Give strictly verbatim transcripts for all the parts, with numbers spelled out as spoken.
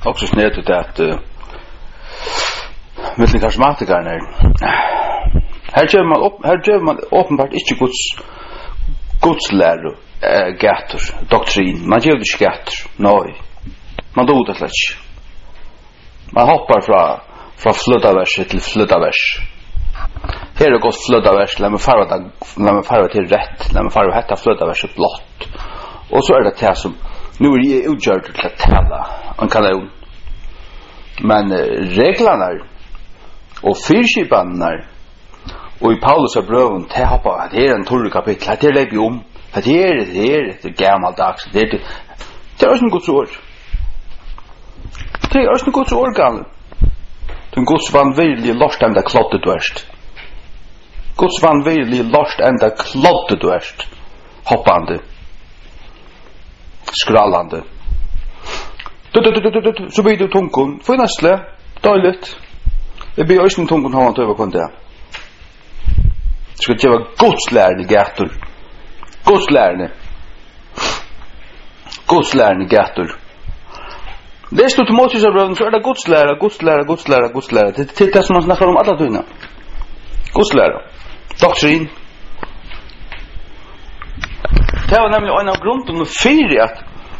också snett att uh, med karismatikerna här gör man upp här gör man uppenbart inte Guds Guds läro uh, gator doktrin man gör det gator nej man då det lätt man hoppar från från flöda vers till flöda vers här är gott flöda vers låt mig fara låt mig fara till rätt låt mig fara hetta flöda vers blått och så är det det som nu är det utgjort till att tala en kanon men uh, reglerna och fyrskipanar och i Paulus brevn te hoppa att det är en tolv kapitel att det lägger om att det är det är det gammaldags det är det är en Guds ord det är en Guds ord gal den Guds vanväldige lost ända klottet värst Guds vanväldige lost ända klottet värst hoppande skrallande så blir det tungon för nästle dåligt det blir ju inte tungon har han över på det ska det vara Guds lärne gator Guds lärne Guds lärne gator det står Timoteus brevn så är det Guds lära Guds lära Guds lära Guds lära det är det som man snackar om alla dyna Guds lära doktrin det var nämligen en av grunden för att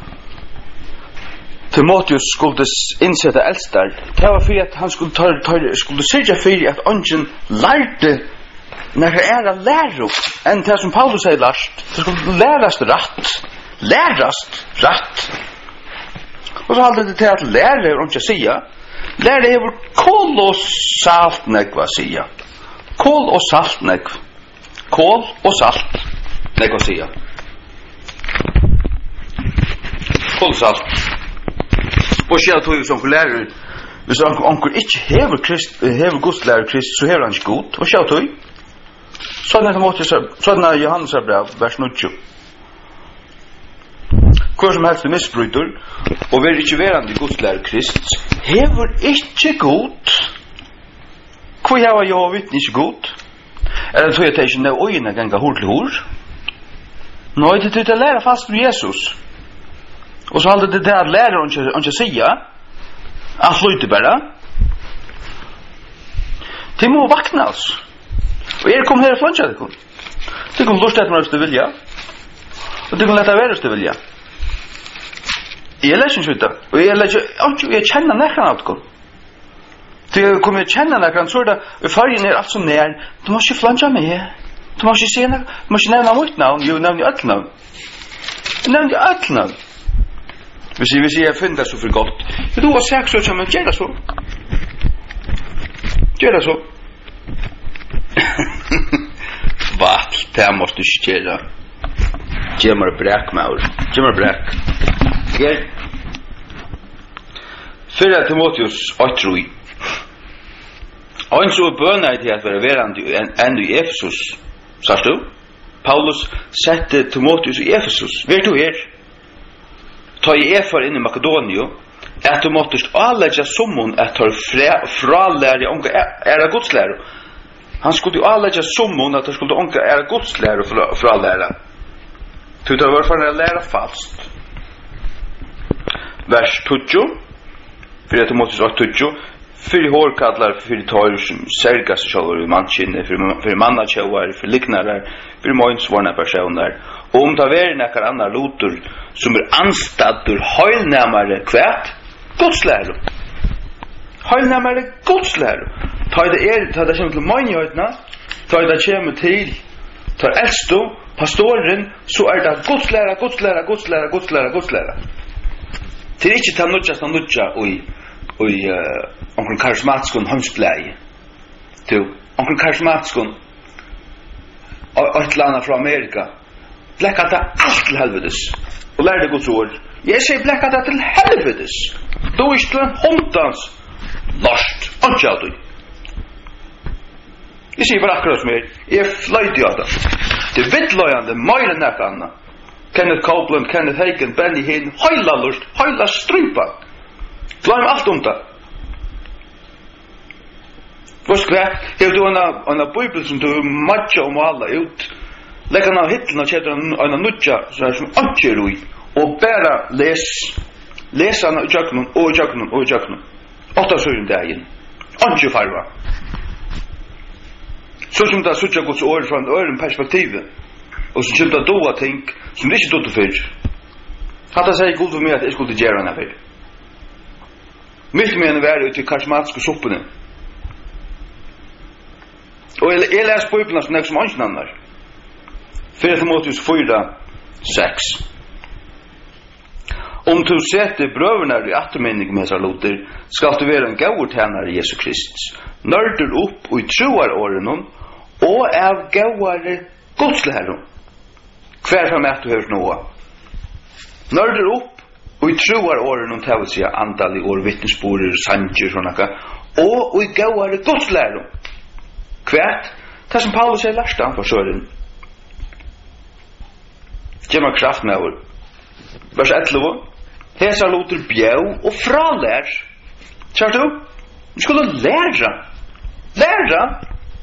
Timoteus skulle insätta äldstar det var för att han skulle ta, ta, skulle sörja för att ungen lärde när det är att lära än det som Paulus säger lärt det skulle läras rätt läras rätt och så hade det till att lära och inte säga lära över kol och salt nekva säga kol och salt nekva kol och salt nekva säga kol och salt och så tog ju som lärare hvis onkel inte hever krist hever Guds lära krist så hever han inte god och så tog så när Timoteus så när Johannes brev vers nio Hvor som helst missbryter og vil ikke verande Guds lærer Krist hever ikke god hvor jeg var jo vittne ikke god er det tog jeg til ikke nøy øyne ganga hår til hår nå er det til å lære fast for Jesus og så handler det til at lære og ikke sige han flyter bare de må vakna altså og jeg kom her og flansja det kom de kom lust etter meg hvis du vilja og de kom lette være hvis du vilja jeg læser ikke ut og jeg læser ikke jeg kjenner nekran av det til jeg kommer til å kjenne nekran så er det fargen er alt som nær du må ikke flansja meg du må ikke se nek du må ikke nevne mitt navn jo nevne alt navn nevne alt navn hvis jeg, hvis jeg finner det så for godt du har sagt så men gjør det så gjør det så vat det måste du ikke gjøre gjør meg brekk maur gjør meg brekk Ger Fyrra Timoteus åtrui Og en så bønner til at være verand enn i Efesus Sars du? Paulus sette Timoteus i Efesus Vet du her? Ta i Efar inn i Makedonio at Timoteus avlegge summon at tar fralære unga era godslære Han skulle jo avlegge summon at tar skulle unga era godslære fralære Tu tar var for å lære fast vers tjugo för att Timoteus var tjugo för hårkallar för tar som särgas själva i mankinne för för manna tjoar för liknare för månsvarna personer och om det är några andra lotor som är anstaddur höjnämare kvärt godsläro höjnämare godsläro tar det är tar det som till manjötna tar det kommer till tar äldsto pastoren så är det godslära godslära godslära godslära godslära Det är inte ta nutja ta nutja oj oj onkel karismatiskon hamsplay. Du onkel karismatiskon att landa från Amerika. Bläckata allt till helvetes. Och lärde Guds ord. Jag säger bläckata till helvetes. Då är det hundans lust. Ancha du. Jag säger bara akkurat som er. Jag flöjt jag det. Det vittlöjande mer än något annat. Kenneth Copeland, Kenneth Hagin, Benny Hinn, heila lust, heila strypa. Glöm allt om det. Vad ska jag? Jag du en en bibel som du matcha om alla ut. Lägga ner hittarna och köra en nutja så här som ancherui och bara läs Lesa han och jöknum och jöknum och jöknum. Åtta sjören dagen. Anke farva. Så som det sucha Guds ord från ören perspektiv. Och så kommer det då att tänk som det inte då för. Hade säger Gud för mig att jag skulle göra den här. Mitt med en värld ut i karismatiska sopporna. Och jag, jag läser Bibeln som nästa som annan. Fyra Timoteus fyra sex. Om du sätter bröverna i attermening med dessa loter, skall du vara en gåvor tjänare Jesu Kristus. Nörder upp och i troar åren och av gåvare godsläron. Kvar som att du hört något. Nörder upp och i troar åren tar vi sig antal i år vittnesbord, sanger och sådana. Och i gåvare godsläron. Kvar, det som Paulus säger lärstan för sören. Gemma kraft med år. Vers elva. Hesa låter bjau och fralär. Kör du? Du skulle lära. Lära.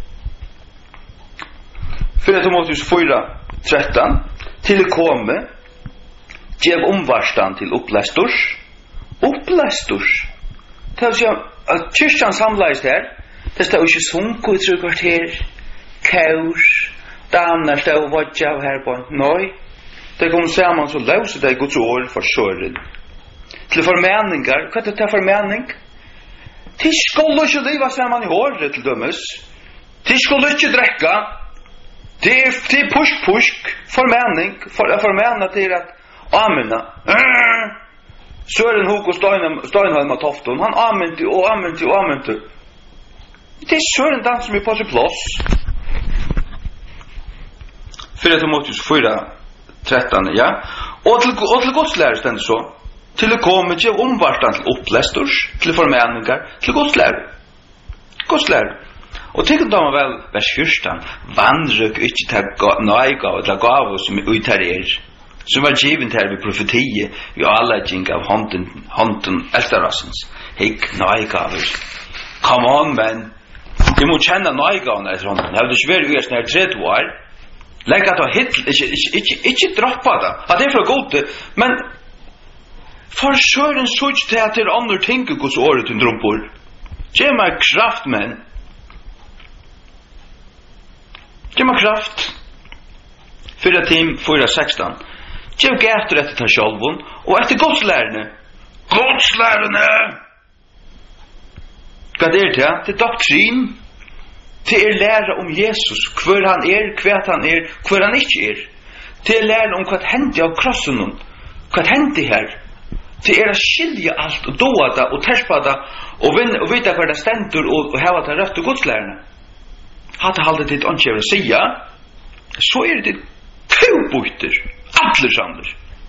Fyra Timoteus fyra tretton. Till komme. Gev omvarstan till upplästors. Upplästors. Det vill säga att kyrkan samlas här. Det står inte sunko i tre kvarter. Kaus. Damnar står och vodja här på. Nej. Det kommer samman så löser det Guds ord för søren. Til förmeningar, vad är det för mening? Till skulle inte leva samman i håret till dömes. Till skulle inte dräcka. Det är till pusk pusk förmening för att förmena till att amena. Søren hok och Steinholm och Tofton, han amenti och amenti och amenti. Det är Søren dans som är på sig plats. Fyra Timoteus fyra tretton, ja. Och till, och till godslärer ständer så. Till att komma till omvarstan till upplästors, till förmeningar, till godslärer. Godslärer. Och tänk då man väl, vers fyrstan, vandrök inte till nöjga och till gav som uttar er, som var givet här vid profetie, vid alla ging av hånden, hånden ältarassens. Hick nöjga. Come on, man. Du må känna nöjga och när sånt. Det hade svär ju när tretton år. Lägg att ha hit, inte, inte droppa det. Att det är för gott, men för sören såg till att det är andra ting Guds året under rumpor. Ge mig kraft, men. Ge mig kraft. Fyra tim, fyra sexton. Ge mig efter detta till självon och efter godslärarna. Godslärarna! Vad är det? Det är doktrin. Till er lära om Jesus, kvar han är, kvärt han är, kvar han inte är. Till er lära om vad hände av krossen, vad hände här. Till er att skilja allt och dåda och tärspada och, och veta vad det ständer och, och hava det rätt och godslärarna. Hade halde ditt ankäver att säga, så är det tobojter, allesammans.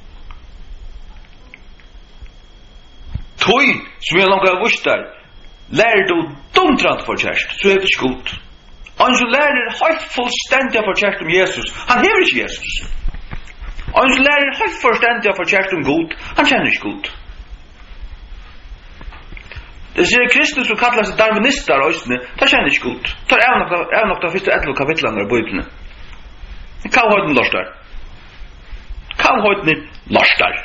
Toj, som jag långt har vust där, lär du domtrant för kärst, så är det skuld. Han som lærer helt fullständiga för kärst om Jesus, han hever inte Jesus. Han som lærer helt fullständiga för kärst om God, han känner inte God. Det ser Kristus som kallar sig darwinister och östne, det känner inte God. Det är nog de första elva kapitlarna i Bibeln. Kallhøyden lorstar. Kallhøyden lorstar.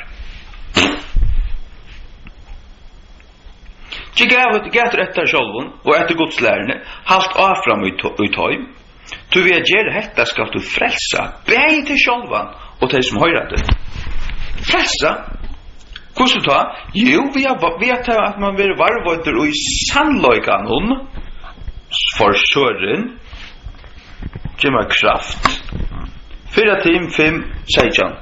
Ikke gav et gater etter sjølven og etter godslærerne halt avfram i tøy. Du vil gjøre hetta skal du frelsa begge til sjølven og til som høyrer det. Frelsa? Hvordan ta? Jo, vi har vet at man vil varvøyter og i sannløykan hun for søren gjør meg kraft. Fyra tim, fem, seijan.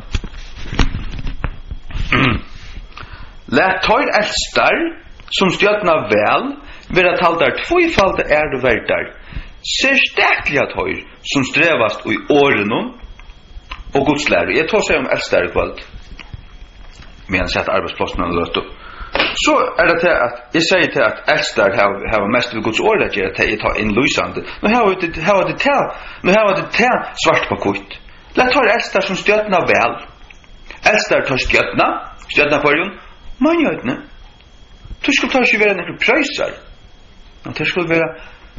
Læt tøyr elstar som stjøtna vel, vera taldar tvøyfalde er du verdar. Ser stekliga tøyr som strevast i årenom og godslære. Jeg tar seg om elstar i kveld. Men jeg setter arbeidsplassen og løt opp. Så er det til at, jeg sier til at elstar har mest ved Guds året til at jeg tar inn lysande. Nå har vi det til, nå har vi det til svart på kvitt. Læt tøyr elstar som stjøtna vel. Elstar tar stjøtna, stjøtna forjon, man gjør det. Det skulle ta ikke være noen prøyser. Det skulle være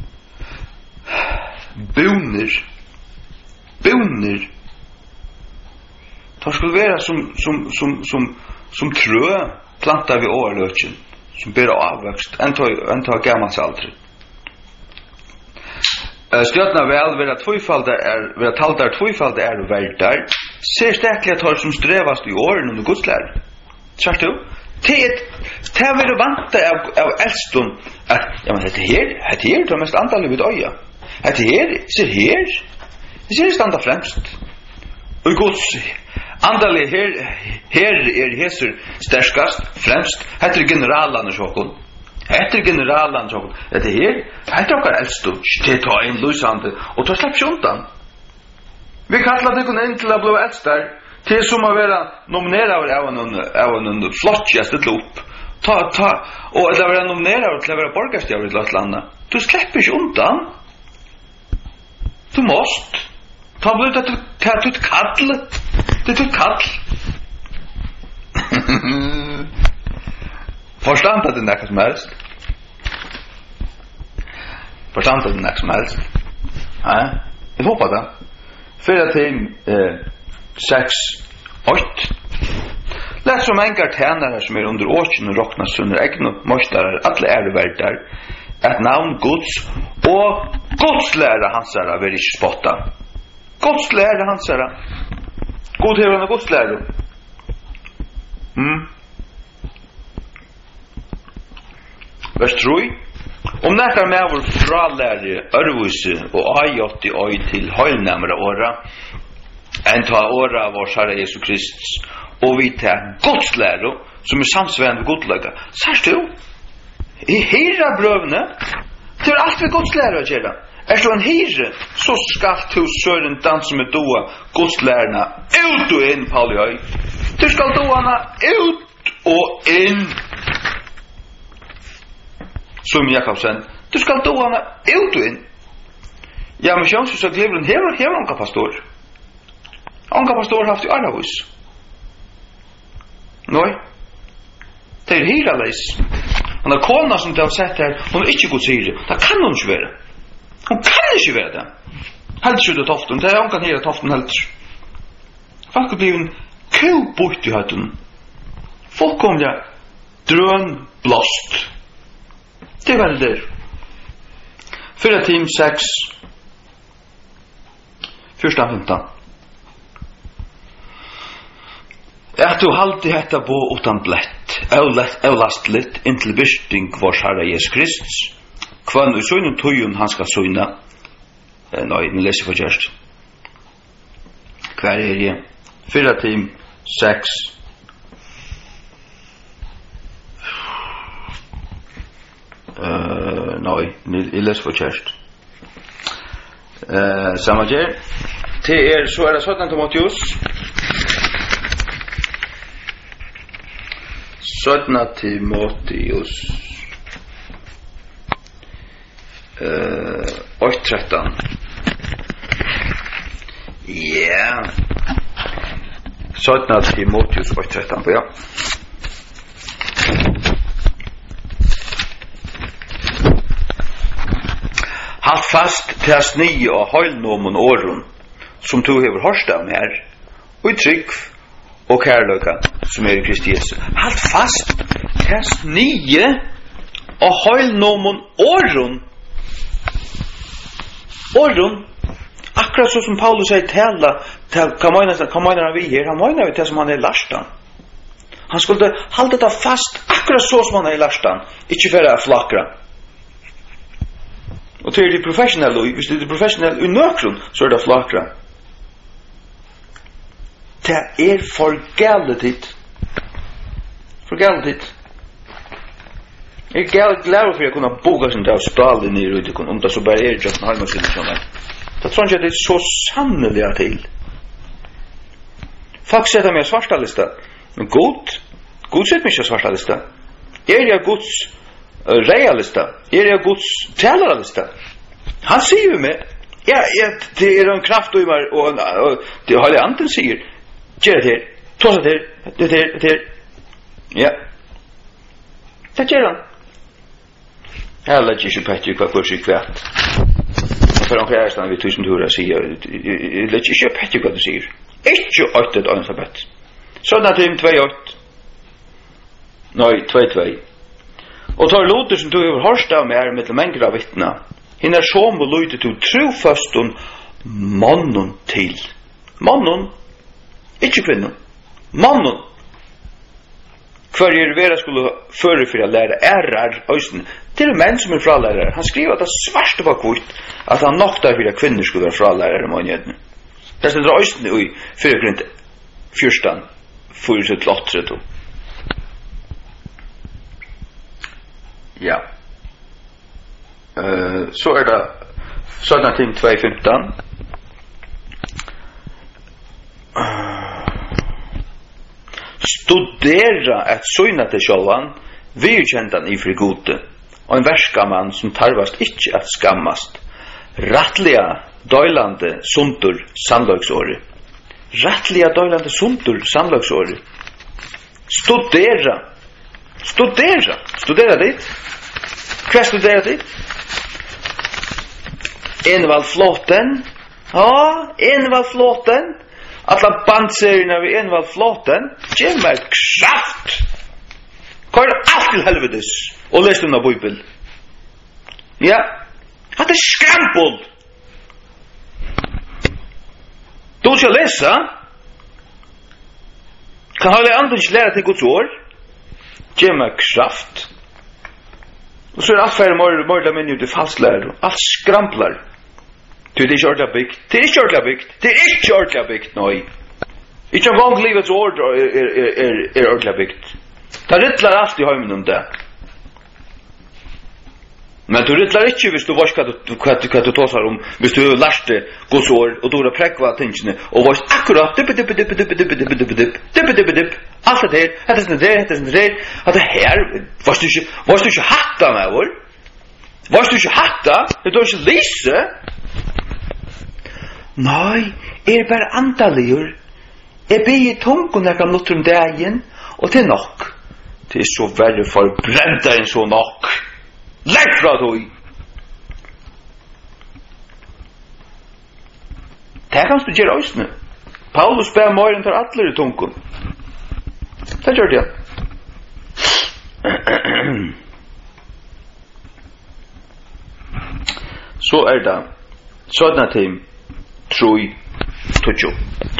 boner. Boner. Det skulle være som, som, som, som, som trø. planta vi årlöken som ber avväxt en tog en tog gammalt aldrig. Stjärna väl vill att tvåfalda är vill att talda tvåfalda är världar. Ser stäckliga tar som strävast i åren under Guds lär. Sagt du? Det det vill vanta av av älston att ja men det här det här det mest antalet vid öja. Det här ser här. Det ser standa främst. Och Guds andalig her her er hesur sterkast fremst heter generalan sjokon heter generalan sjokon det her heter okkar elstu det ta ein lusande og ta slepp sjundan vi kallar det kun ein til að blíva elstar til sum að vera nomineraður av ein av ein flottjast til upp ta ta og at vera nomineraður til að vera borgarstjóri í landa du sleppur sjundan du måst ta blíva det ta tut kall det tut kall Forstand att det näka som helst Forstand att det näka som helst Ja, jag hoppas det Fyra tim eh, sex, åt Lätt som engar tjänare som är under åken och råknas under egna måstarar alla ärverkar ett namn Guds och Guds lära hansara vill inte spotta Guds lära hansara God hever han Guds lära mm. Vers tre Om näkar med vår fraläre örvuse och ajott i oj till höjnämra åra en ta åra av vår Herre Jesu Kristus och vi tar Guds lära som är samsvärande godlaga Särst du i hela brövne till allt vi Guds lära att göra är så en hire så ska du sören dansa med doa Guds lärarna ut och in Pauli du ska doarna ut och in som Jakobsen du ska doarna ut och in ja men sjans så glevren hever hever onka pastor onka pastor haft i Arnavus nej det är hela läs han har kona som det har sett här hon är inte god säger det kan hon inte vara hon kan inte vara det helt skjuta toften det är hon kan hela toften helt folk blir en kubort i hatten folk kommer ja drön blåst det är väl det fyra tim sex första femton Att du halti hetta bo utan blett, evlastligt, inntil byrsting vårs Herre Jesu Kristus, kvann i søgnum tøyun han skal søgna, nei, nu leser for kjørst. Hver er jeg? Fyra tim, seks, uh, nei, jeg leser for kjørst. Uh, Samme kjær, til er, så er det sånn Timotheus, Södna Timotheus uh, åtta tretton Ja Södna Timotheus åtta tretton ja Halt fast till sni och höjlnomen åren som du hever hörst av mer och i trygg och kärlöka som är i Kristi Jesu. Halt fast test nio och höjl någon åren. Åren. Akkurat så som Paulus säger tala kan man kan vi här. Han menar vi till som han är lastan. Han skulle hålla det fast akkurat så som han är lastan. Inte för att flackra. Och till det professionella, hvis det är professionell i nökron så är det flackra. Det er for galetigt. For galetigt. Jeg er glad for å kunne boga sin dag stale nere ut om det så bare er just en halvmål siden sånn. Det tror jeg det er så sannelig til. Folk setter meg svarta lista. Men god, god setter meg ikke svarta lista. Er jeg Guds uh, reia lista? Er jeg Guds talera lista? Han sier jo meg, ja, ja, det er en kraft og, og, og det har jeg anden sier, gjør det her, tås det her, det her, det her. Ja. Det gjør han. Jeg lett ikke petter hva kurs i kvært. For han kjærestan vi tusen tura sier, jeg lett ikke petter hva du sier. Ikke åttet alfabet. Sånn at det er tvei ått. Nei, tvei tvei. Og tar låter som du har hørst av meg med mängder av vittna. Hinn er som og løyte til trofastun mannen til. Mannen, ikke kvinnen. Mannen. Hver er vera skulle føre for å lære ærar øysen. Til menn som er fralærere. Han skriver at det svarte var kvitt at han nok der for at kvinner skulle være fralærere med mangjødene. Det er øysen i fyrgrunnt fyrstan fyrir sitt lottre. Ja. Uh, så er det sånne ting tvei femten. Uh, studera at søgna til sjåvan virkjentan i fri gode og en verskamann som tarvast ikkje at skammast rattliga døylande sundur sannløgsåri rattliga døylande sundur sannløgsåri studera studera studera dit hva studera dit Envald flåten ja, Envald flåten alla bandserierna vid Envald flåten ge mig kraft kör allt till helvetes och läs den av Bibeln ja att det skrampel du ska läsa kan hålla andra lära till Guds ord ge mig kraft och så är allt för mer mer där men ju det falsklär allt skramplar. Du det är ordla byggt. Det är inte ordla byggt. Det är inte ordla byggt, nej. Inte en gång livets ord är, är, är, är ordla byggt. Det rittlar allt i höjmen om det. Men du rittlar inte hvis du varst vad du tåsar om, hvis du lärst det Guds ord och du har präkvat tingene och varst akkurat dipp, dipp, dipp, dipp, dipp, dipp, dipp, dipp, dipp, dipp, dipp, allt det här, det är sånt där, det är sånt där, att det här, varst du inte, varst du inte hatta med vår? Varst du inte hatta? Du har inte lyse? Nei, er bare andaligur. Jeg ber i tungun jeg kan lutt om dagen, og til nok. Det er så veldig forbrenta enn så nok. Legg fra deg! Det kan du gjøre òsne. Paulus ber morgen til atler i tungun. Det gjør det. Så er det sånne ting troi tuju.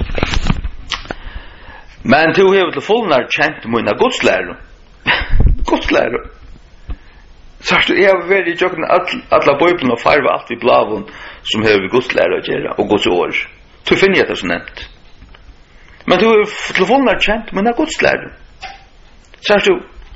Men du hever til fullnar kjent munna godslæru. Godslæru. Så er du, jeg har vært i jokken alla bøyblen og farva alt i blavun som hever godslæru å gjøre, og godsår. Du finner jeg det så nevnt. Men du hever til fullnar kjent munna godslæru. Så er du,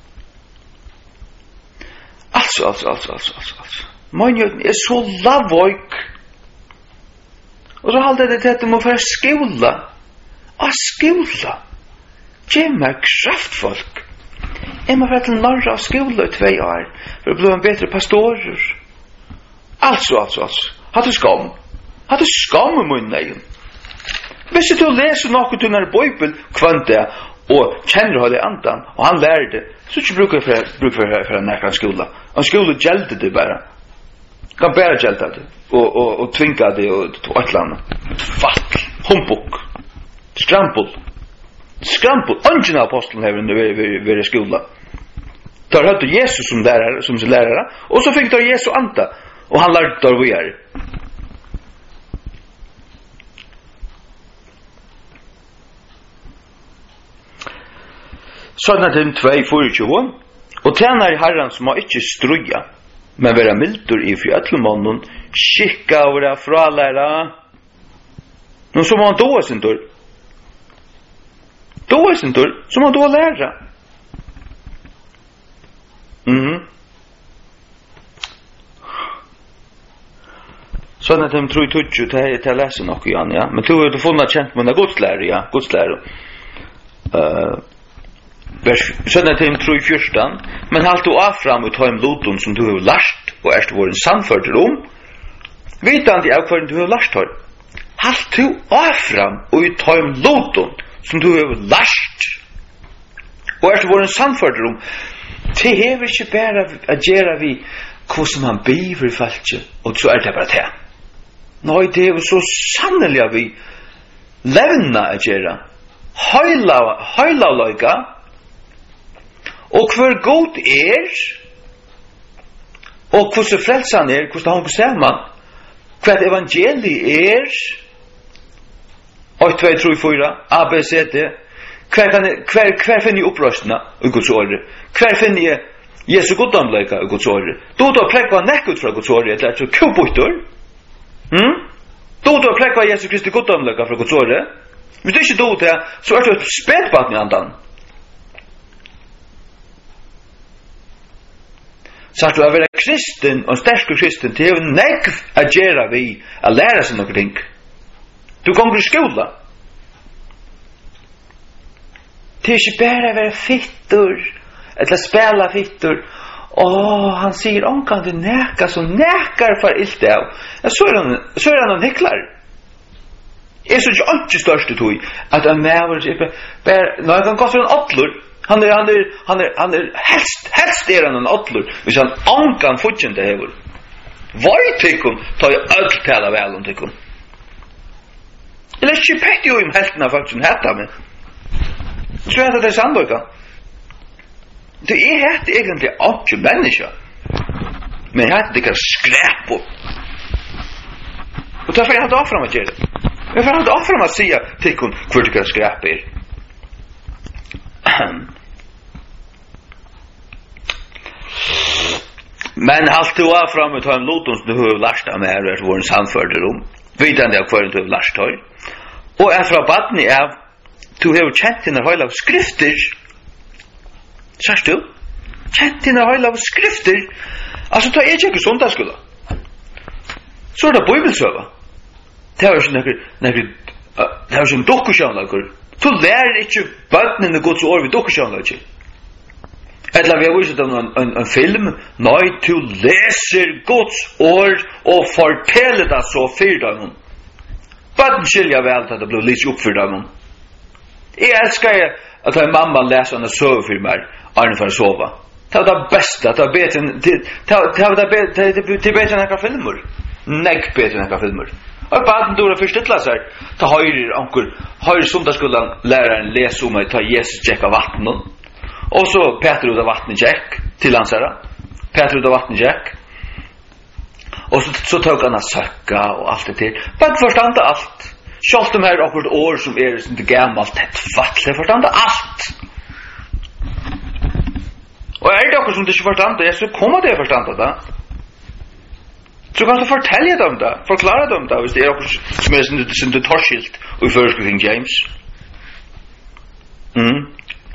altså, altså, altså, altså, altså, altså. Mannjøden er så lavvoik. Og så halde det til at du må få skola. Og skola. Gjev meg kraftfolk. Jeg må få til Norra skola i tvei år. For å bli en bedre pastorer. Altså, altså, altså. Hadde skam. Hadde skam i munnen egen. Hvis du leser noe til denne Bibel kvante og kjenner hva det andan, og han lærer det, så ikke bruker jeg for, bruk for, for en nærkant skola. En skola gjelder det bare. Kan bare gjelda det og, og, og tvinga det og et eller annet fatt, humbuk skrampel skrampel, ungen av apostelen har vært i skola der hadde Jesus som lærere, som sin lærere og så fikk der Jesus anta og han lærte der vi er sånn at den tvei fyrirtjue og tjener i herren som har ikke struja men vera mildur i fri ætlumannen, skikka og vera fralæra. Nå så må han doa sin tur. Doa sin tur, så må han doa læra. Mhm. Sånn at de tror i tutsi, til jeg leser nok igjen, ja. Men du har funnet kjent med en godslære, ja, godslære. Uh, Sånn at de tror i fyrstan, men halt du av fram ut heim loton som du har lært, og erst våren sannførter om, vitandi av hver du har lært her. Halt du av fram ut heim loton som du har lært, og erst våren sannførter om, det hever ikke bare å gjøre vi hvordan man biver i falskje, og så er det bare det. Nei, det er så sannelig vi levna å gjøre, høyla, høyla løyga, Og hver god er, og hvordan frelsan er, hvordan han går sammen, hva evangeliet er, ett, två, tre, fyra, A, B, C, D, hver, kan, hver, hver finner jeg opprøstene i Guds åre? Hver finner jeg Jesu goddomleika i Guds åre? Du da prekva nekk ut fra Guds åre, eller er det kubbytter? Hmm? Du da prekva Jesu Kristi goddomleika fra Guds åre? Hvis du ikke do det, så er det et spedbaten i andan. Så at du er være kristen, og sterske kristen, det er jo nekv a gjera vi, a læra seg noe ting. Du kommer i skola. Det er ikke bare å være fittur, eller spela fittur. Åh, han sier, omkant du neka, så nekar for ilt av. Ja, så er han, så er han en heklar. Jeg synes ikke ikke største tog, at en maver, bare, nå er han gått for en åtlur. Han er, han er, han er, han er, helst, helst er han en åtlur, hvis han omkant fortjent det hever. Hva er tykkun, tar jeg ødel tala vel om tykkun. Eller ikke pekti jo om helten av folk som heter meg. Så er det det sannbøyka. Det er hette egentlig ikke mennesker. Men hette det kan skræp opp. Og derfor er jeg hatt av frem at gjøre det. Jeg har hatt av frem at sige til hun hvor det kan skræp er. Men alt du av frem at han lot oss du har lært av meg her og vår samførde rom. Vidande av hver du har lært av. Og er fra badni av du har kjent dine høyla av skrifter. Sørst du? Kjent dine høyla av skrifter. Altså, ta er ikke sundagsskola. Så er det bibelsøva. Det er jo ikke nekker, det er jo ikke en dokkersjånlager. Du lærer ikke bøtnene Guds år ved dokkersjånlager. Eller vi har vist en, en, en film. Nei, du leser Guds år og forteller det så fyrt av noen. Bøtten skiljer vel til at det blir litt oppfyrt av noen. Jeg elsker at en mamma leser en søvefilmer Arne for å sove. Det er det beste, det er bedre enn det er bedre enn ekka filmer. Negg bedre enn ekka filmer. Og baden dora først ytla seg, ta høyre anker, høyre sundagsskolen læreren lese om at ta Jesus tjekk av vattnet. Og så Peter ut av vattnet tjekk til hans herre. Peter ut av vattnet tjekk. Og så, så tok han av søkka og alt det til. Baden forstande alt. Sjalt de her akkurat år som er som det gammalt, det er fattelig forstande alt. Og er det akkurat som det ikke forstande, så kommer det forstande da. Så kan du fortelle dem da, forklare dem da, hvis det er akkurat som er som det torskilt og i første King James. Mm.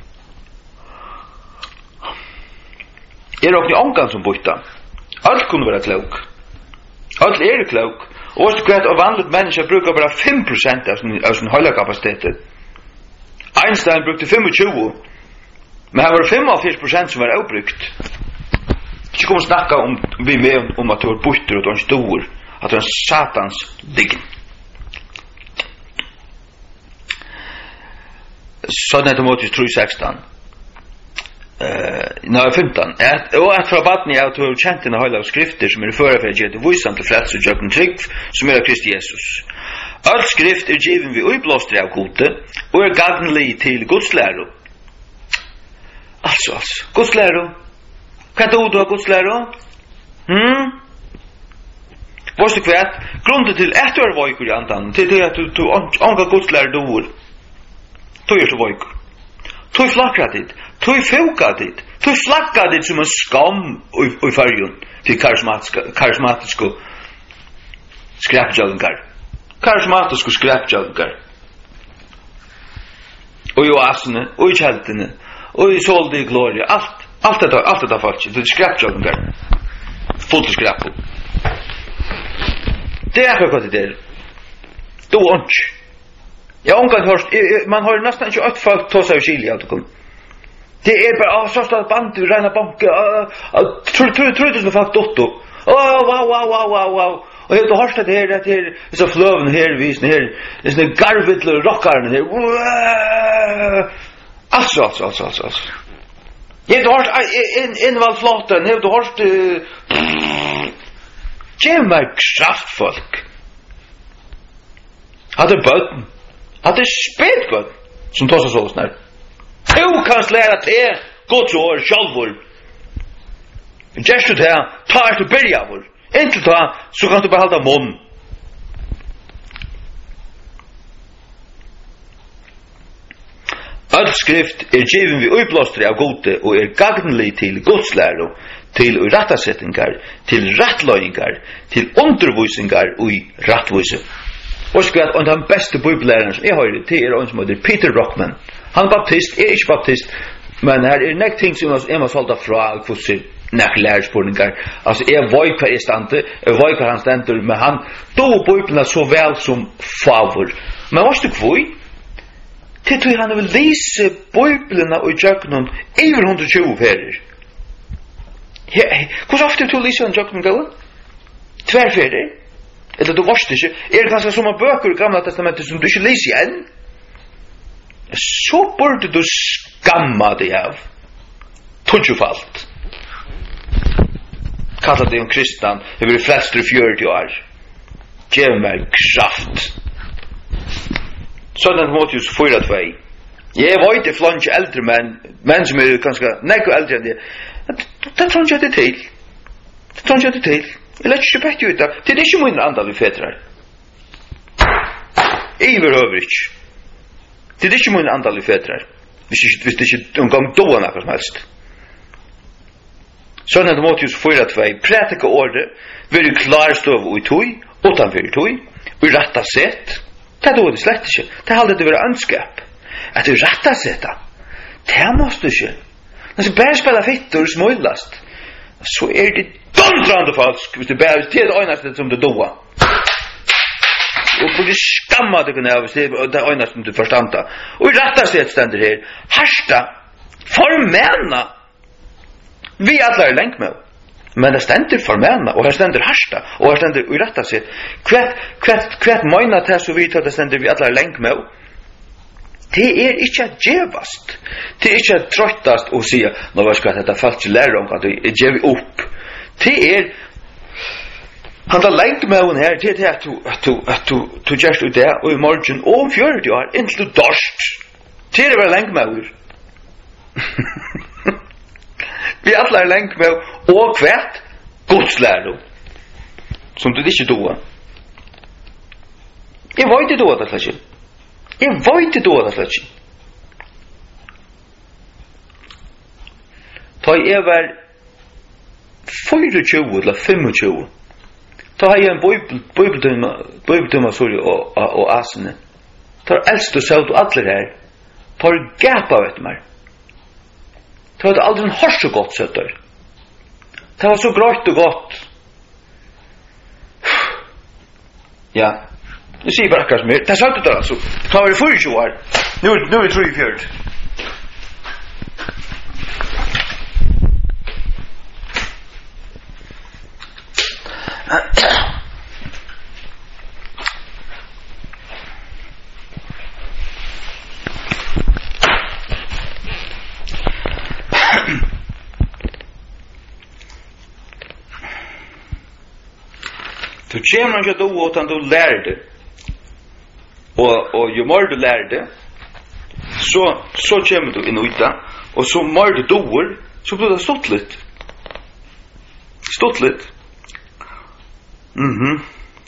Er det akkurat omgang som bytta? Alt kunne være klok. Alt er klok. Og hvis du vet at vanligt mennesker bruker bare fem prosent av sin, av sin høyla kapasitet. Einstein brukte tjuefem, men her var det femogfyrre prosent som var avbrukt. Ikke kom å snakke om, vi med om at du var borter og du var stor, at du var en satans liggen. Så det er Timotheus tre seksten. Uh, Nå femton. Et, og et fra baden er at du har kjent denne høyla av skrifter som er fører for å gjøre det vysan til frelse og gjøkken trygg som er av Kristi Jesus. All skrift er given vi uiblåstre av gode og er gagnlig til Guds læro. Altså, altså, Guds læro. Hva er det du har Guds læro? Hmm? Vårt du kvært? Grunnen til at du er vøyker i andan til det at du angar Guds læro du er. Du er så vøyker. Du er flakra ditt. Du er fauka ditt. Du er flakka ditt som en skam i fargen til karismatiske skrapjølingar. Karismatiske skrapjølingar. Og i oasene, og i kjeltene, og i solde i gloria. Alt, alt dette, alt dette folk. Det er skrapjølingar. Fullt skrapo. Det er akkurat det der. Du er ikke. Jeg har omgang hørt, man har nesten ikke ett folk ta seg i kili av det kom. Det er bare, så står det band, reina banke, tror du som folk dotto. Wow, wow, wow, wow, wow, wow. Og jeg har hørt det her, det her, disse fløvene her, visen her, disse garvidle rockarene her. Altså, altså, altså, altså, altså. Jeg har hørt innvallflåten, jeg har hørt, gjev meg kraftfolk. Hadde bøtten. At det er spedbøtt som tar seg sånn her. Du kan lære til Guds ord sjálvur. Gjerst du det, ta er du byrjavur. Inntil ta, så kan du behalda munn. All skrift er given vi uppblåstri av gode og er gagnlig til godslæro, til rattasettingar, til rattløyingar, til undervisningar og rattvise. Og skvært, og den beste bibelæreren som jeg har det, det er en som heter Peter Rockman. Han er baptist, jeg er ikke baptist, men her er nek ting som jeg må holde fra hvordan nek lærespurningar. Altså, jeg vet hva jeg stande, jeg vet hva han stender, men han tog bibelene så vel som favor. Men hva er det kvoi? Til tog han vil lese bibelene og jøknen over hundre og tjue ferir. Hvordan ofte er du lese en jøknen gale? Tver ferir? Eller du varst ikke? Er det ganske som en bøker i Gamla testamentet som du ikke leser igjen? Så burde du skamma deg av. Tudjufalt. Kalla deg om kristnan, jeg vil frelst i fjørti år. Gjev meg kraft. Sånn Timotheus fyra tvei. Jeg vet det flansk eldre menn, menn som er ganske nekko eldre enn det. Det er flansk det til. Det er flansk det til. Jeg lett ikke bett ut av. Det er ikke min andal vi fetrar. Iver over ikke. Det er ikke min andal vi fetrar. Hvis det ikke omgang doa nakka som helst. Sånn Timotheus fyra tvei. Prætika ordet, veri klarstov ui tui, utanfyrir tui, ui ratta sett. Det er det slett ikke. Det er aldri det være ønskap. At du rettar seg det. Det måste du ikke. Når du bare spiller fitter og smullast, så er det dundrando falsk hvis du bare til det øynaste som du doa. Og burde skamma deg av hvis det er det øynaste som du forstanda. Og i rettar seg et stender her. Harsta. Formena. Vi alle er lengt med. Men det stender formena, og her stender harsta, og her stender uretta sitt. Hvert, hvert, hvert møyna til så vidt at det stender vi alle lengt med. Det er ikke djevast. Det er ikke trøttast å si, nå var skal dette falt ikke lære om at det er djev opp. Det er, han har lengt med henne her, det er at du, at du, at du, du gjerst ut det, og i morgen, og om fjøret du har, inntil du dorst. Det er vel lengt med henne. Vi alle er lengt med og kvært godslæro som du ikke doa. Jeg vet ikke doa det slett ikke. Jeg vet ikke doa det slett ikke. Da jeg var tjuefire eller tjue da har jeg en bøybeldømma sorry og asene. Da er eldst og søvd og alle her. Da har gapa vet meg. Det var aldri en hørt så godt søtter. Det var så grått og godt. Ja. Jeg sier bare akkurat mer. Det er sagt det altså. Det var i fyrirtjue år. Nu, nu er vi tro i fjørt. Du kommer ikke til å utan du lærer det. Og, og jo mer du lærer det, så, så kommer du inn ut det. Og så mer du doer, så blir det stått litt. Stått litt. Mhm.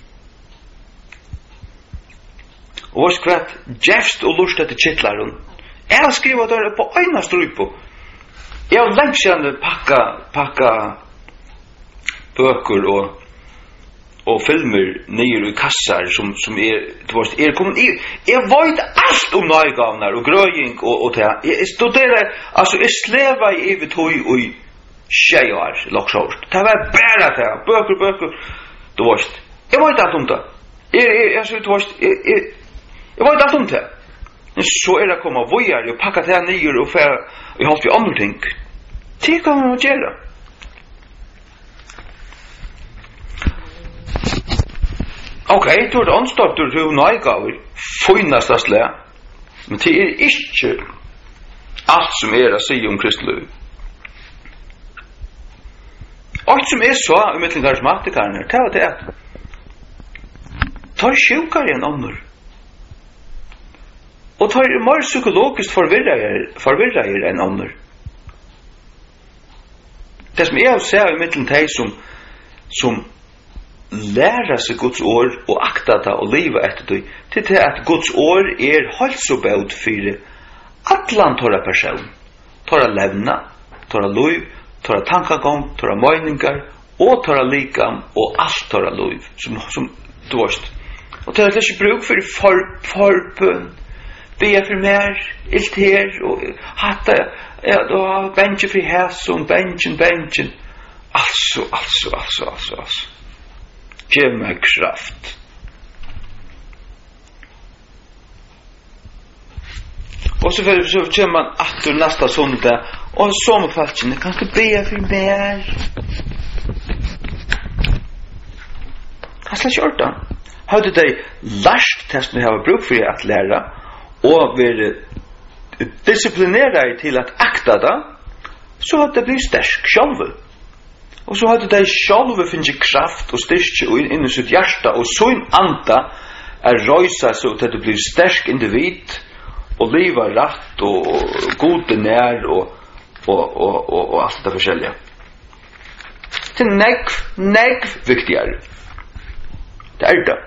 Og hva skvatt, djefst og lust etter kittlaren. Jeg har skrivet det på øyne strøy på. Jeg har lengt siden pakka, pakka bøker og og filmer nere i kassar som, som er, du vet, er kommet i, jeg vet alt om nøygavnar og grøying og, og det, jeg studerer, altså, jeg sleva i evig tøy og i tjejar, loksort, det var bæra det, bøker, bøker, du vet, jeg vet alt om det, jeg, jeg, jeg, du vet, jeg, jeg, jeg vet alt om det, så er det kommet vojar og pakka det nere og fer, og halt vi andre ting, det kan man gjøre. Ok, du er anstått, du er nøygaver, føynast av slag, men det er ikke alt som er å si om Kristelig. Alt som er så i mittlen karismatikarne, det er det at tar sjukare enn andre. Og tar mer psykologisk forvirrere enn andre. det som jeg ser i middelen de som som lærer seg Guds år og akta det og liva etter det, til det at Guds år er halsobød for atlan tåra person, tåra levna, tåra liv, tåra tankagång, tåra meningar og tåra likam og alt tåra liv som, som du varst. Og til at det ikke bruk for for, forbøn, be for mer, ilt her, og hatta, ja, og bensje for hæsson, bensjen, bensjen, altså, altså, altså, altså, altså. Giv meg kraft. Og så, så kommer man atter næsta sondag, og så med falskene, kan du be for mer? Han slags gjort da. Hadde de lært det som de har bruk for at lære, og være disciplinere til at akta det, så hadde det blitt sterk sjálve. Og så hadde de sjálve finnet kraft og styrke inn i sitt hjärta, og så en anda er røysa så at det blir sterk individ, og liva rett, og gode nær, og, og, og, og, og alt det forskjellige. Det er negv, negv viktigere. Det er det.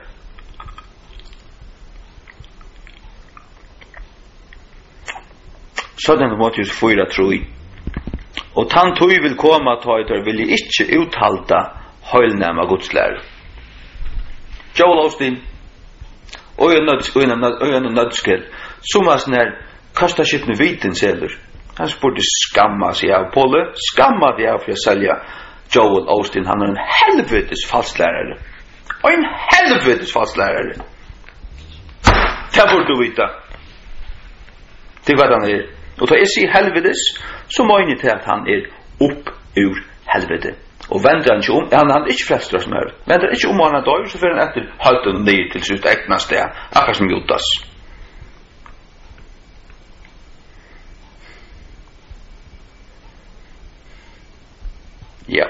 Sånn er Matteus fyra troi. Og tann tog vil komme tøyder vil jeg ikke uthalda høylnæma gudslære. Joel Austin, og en nødskell, som er sånn her, kastar sitt med viten selur. Han spurte skamma seg av Paule, skamma deg av for å selja Joel Austin, han er en helvetes falsklærare. Og en helvetes falsklærare. Det burde du vita. Det var han er. Og da jeg sier helvetes, så må jeg til at han er opp ur helvete. Og vender han ikke om, han er ikke frelst som er. Vender han ikke om han er døy, så får han etter halten ned til sitt egna sted, akkurat som Judas. Ja.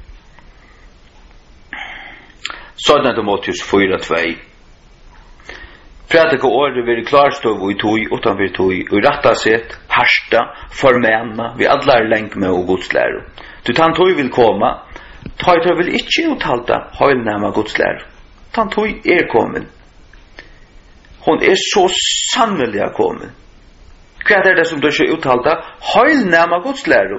Sånn er det Matteus fyra tvei. Prædika året vil klarstå i tog, utanfor tog, og retta sett, harsta, formena, vi allar lenk med og godslæro. Du tann tog vil koma, tøyter vil ikkje uthalda høylnæma godslæro. Tann tog er kommen. Hon er så sannelig kommen. Hva er det som du ikke uthalda høylnæma godslæro?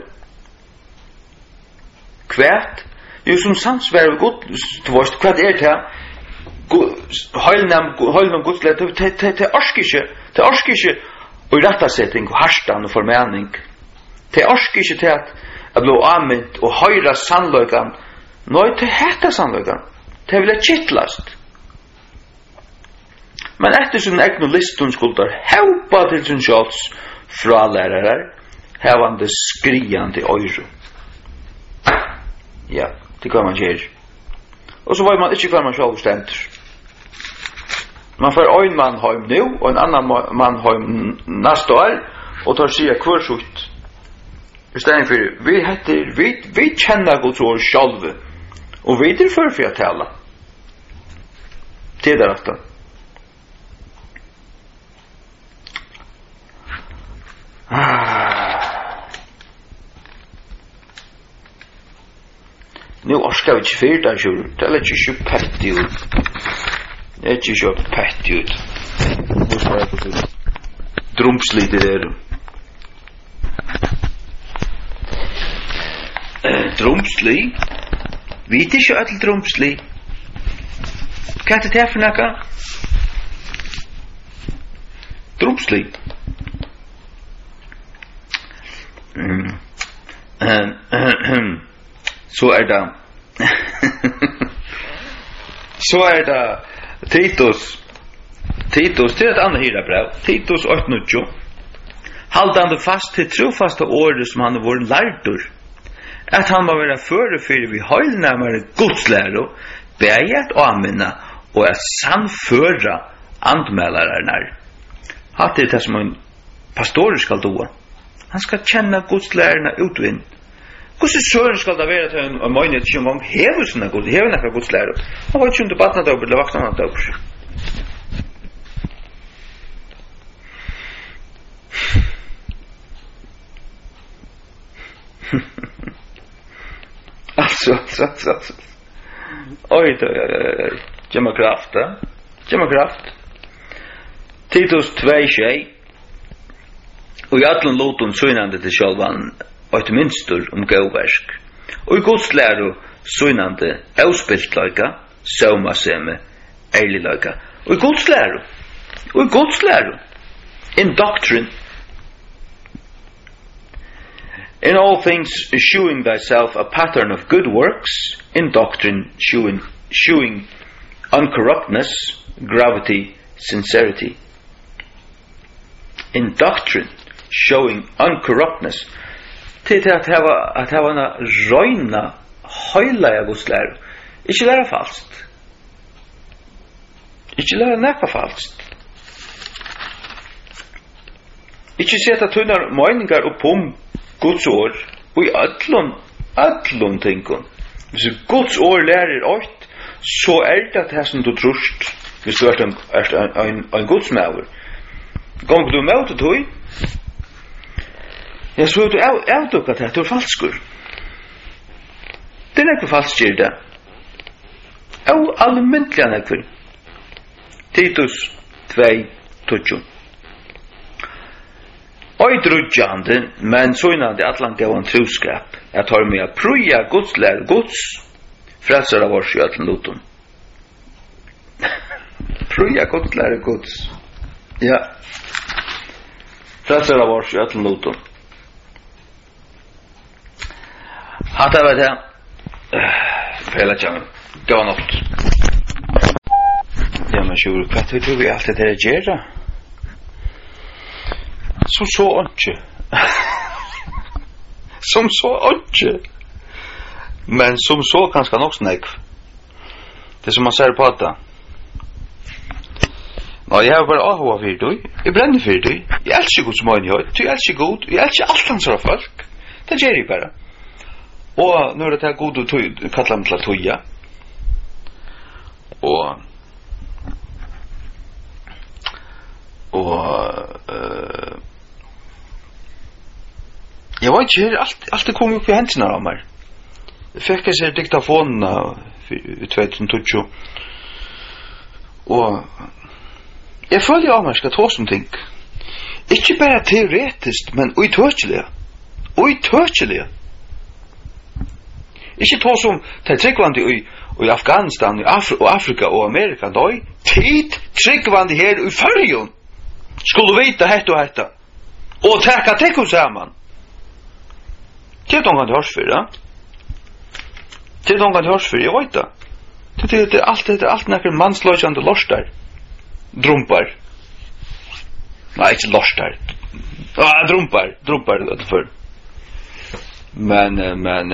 Hva? Jo, som sansvær av god, hva er det? Høylnam høylnam gudslære til til til orskisje til orskisje og rettasetting og harstan og formening til orskisje til at at bli amint og høyra sannløygan nøy til hetta sannløygan til vil kittlast men etter sin egnu listun skuldar helpa til sin sjálvs fralærarar hevande skriande øyru ja det kan man gjøre og så var man ikke hva man sjálv stendur. Man får en mann heim nu, og en annan mann heim næste år, og tar seg hver sutt. I stedet for, vi heter, vi, vi kjenner Guds ord sjálve, og vi er for for å tale. Til det rette. Nu orskar vi ikke fyrta, det er ikke så pettig ut. Det er ikke så pettig ut. Hvor skal jeg få til? Drumslig det er. Drumslig? Vi er ikke alt drumslig. Hva er det til for noe? Drumslig? Så er det så er det Titus Titus, det er et annet hyrebrev Titus åtte nitton haldande fast til trofaste året som han har vært lærdur at han må være førefyrir vi høylnærmere godslæro beget og anminna og at sannføra andmelararnar hatt det som en pastor skal doa han skal kjenne godslærarna ut og inn. Hvordan søren skal det være til en møgnet ikke omgang hever sånne god, hever nekka godslære? Han var ikke under badnadøver eller vaktnadøver. Så, så, så, så. Oj, oj, oj, oj. Gemma kraft, eh? Gemma kraft. Titus två tjej. Och jag har låtit synande till självan ett minstur om gåversk. Och i Guds läro synande avspiltlöjka, saumaseme, ärliglöjka. Och i Guds läro, och i Guds läro, in doctrine, in all things shewing thyself a pattern of good works, in doctrine shewing, shewing uncorruptness, gravity, sincerity. In doctrine showing uncorruptness, till att ha att ha en röjna höjliga Guds läro. Ikke lära falskt. Ikke lära näka falskt. Ikke sätta tunna meningar upp om Guds ord och i allon allon tingon. Så Guds ord lärer åt, så är det det som du trust. Hvis du är en en en Guds mäver. Gång du mot det toy. Jag så du är ut att det är falskur. Det är inte falskt det. Au allmäntligen ekvil. Titus två tjugo. Oj drudjande, men synande atlan gåan troskap. Jag tar mig att pröja Guds lär Guds frälsare av oss i ötlen loton. Pröja Guds lär Guds. Ja. Frälsare av oss i ötlen loton. Hatta var det. Fela tjänga. Gå något. Ja, men sjur, kvart vi tror vi allt det där gärra. Som så inte. Som så inte. Men som så kanske nog snägg. Det som man säger på att det. Nå, jeg har bare avhåa for dig. Jeg brenner for dig. Jeg elsker Guds møgnighet. Du elsker god. Jeg elsker alt hans av folk. Det gjør jeg bare. Og nå er det til god og kallar ham til å tøya. Og og uh, jeg vet ikke, alt, alt er kommet opp i hendene av meg. Jeg fikk jeg seg diktafonen i tjugo tjugo. Og jeg føler av meg skal ta som ting. Ikke bare teoretisk, men uitøkelig. Uitøkelig. Ikke ta som til tryggvandi i, i Afghanistan, i Afri- og Afrika og Amerika. Nei, tid tryggvandi her i Färjön. Skulle vita hetta og hetta. Og takka tekko saman. Det er noen hørs for, ja? Det er noen hørs for, jeg vet det. Det er, det er alt, det er alt nekker mannsløsjande lorstar. Drumpar. Nei, ikke lorstar. Ah, drumpar, drumpar det er for. Men, men...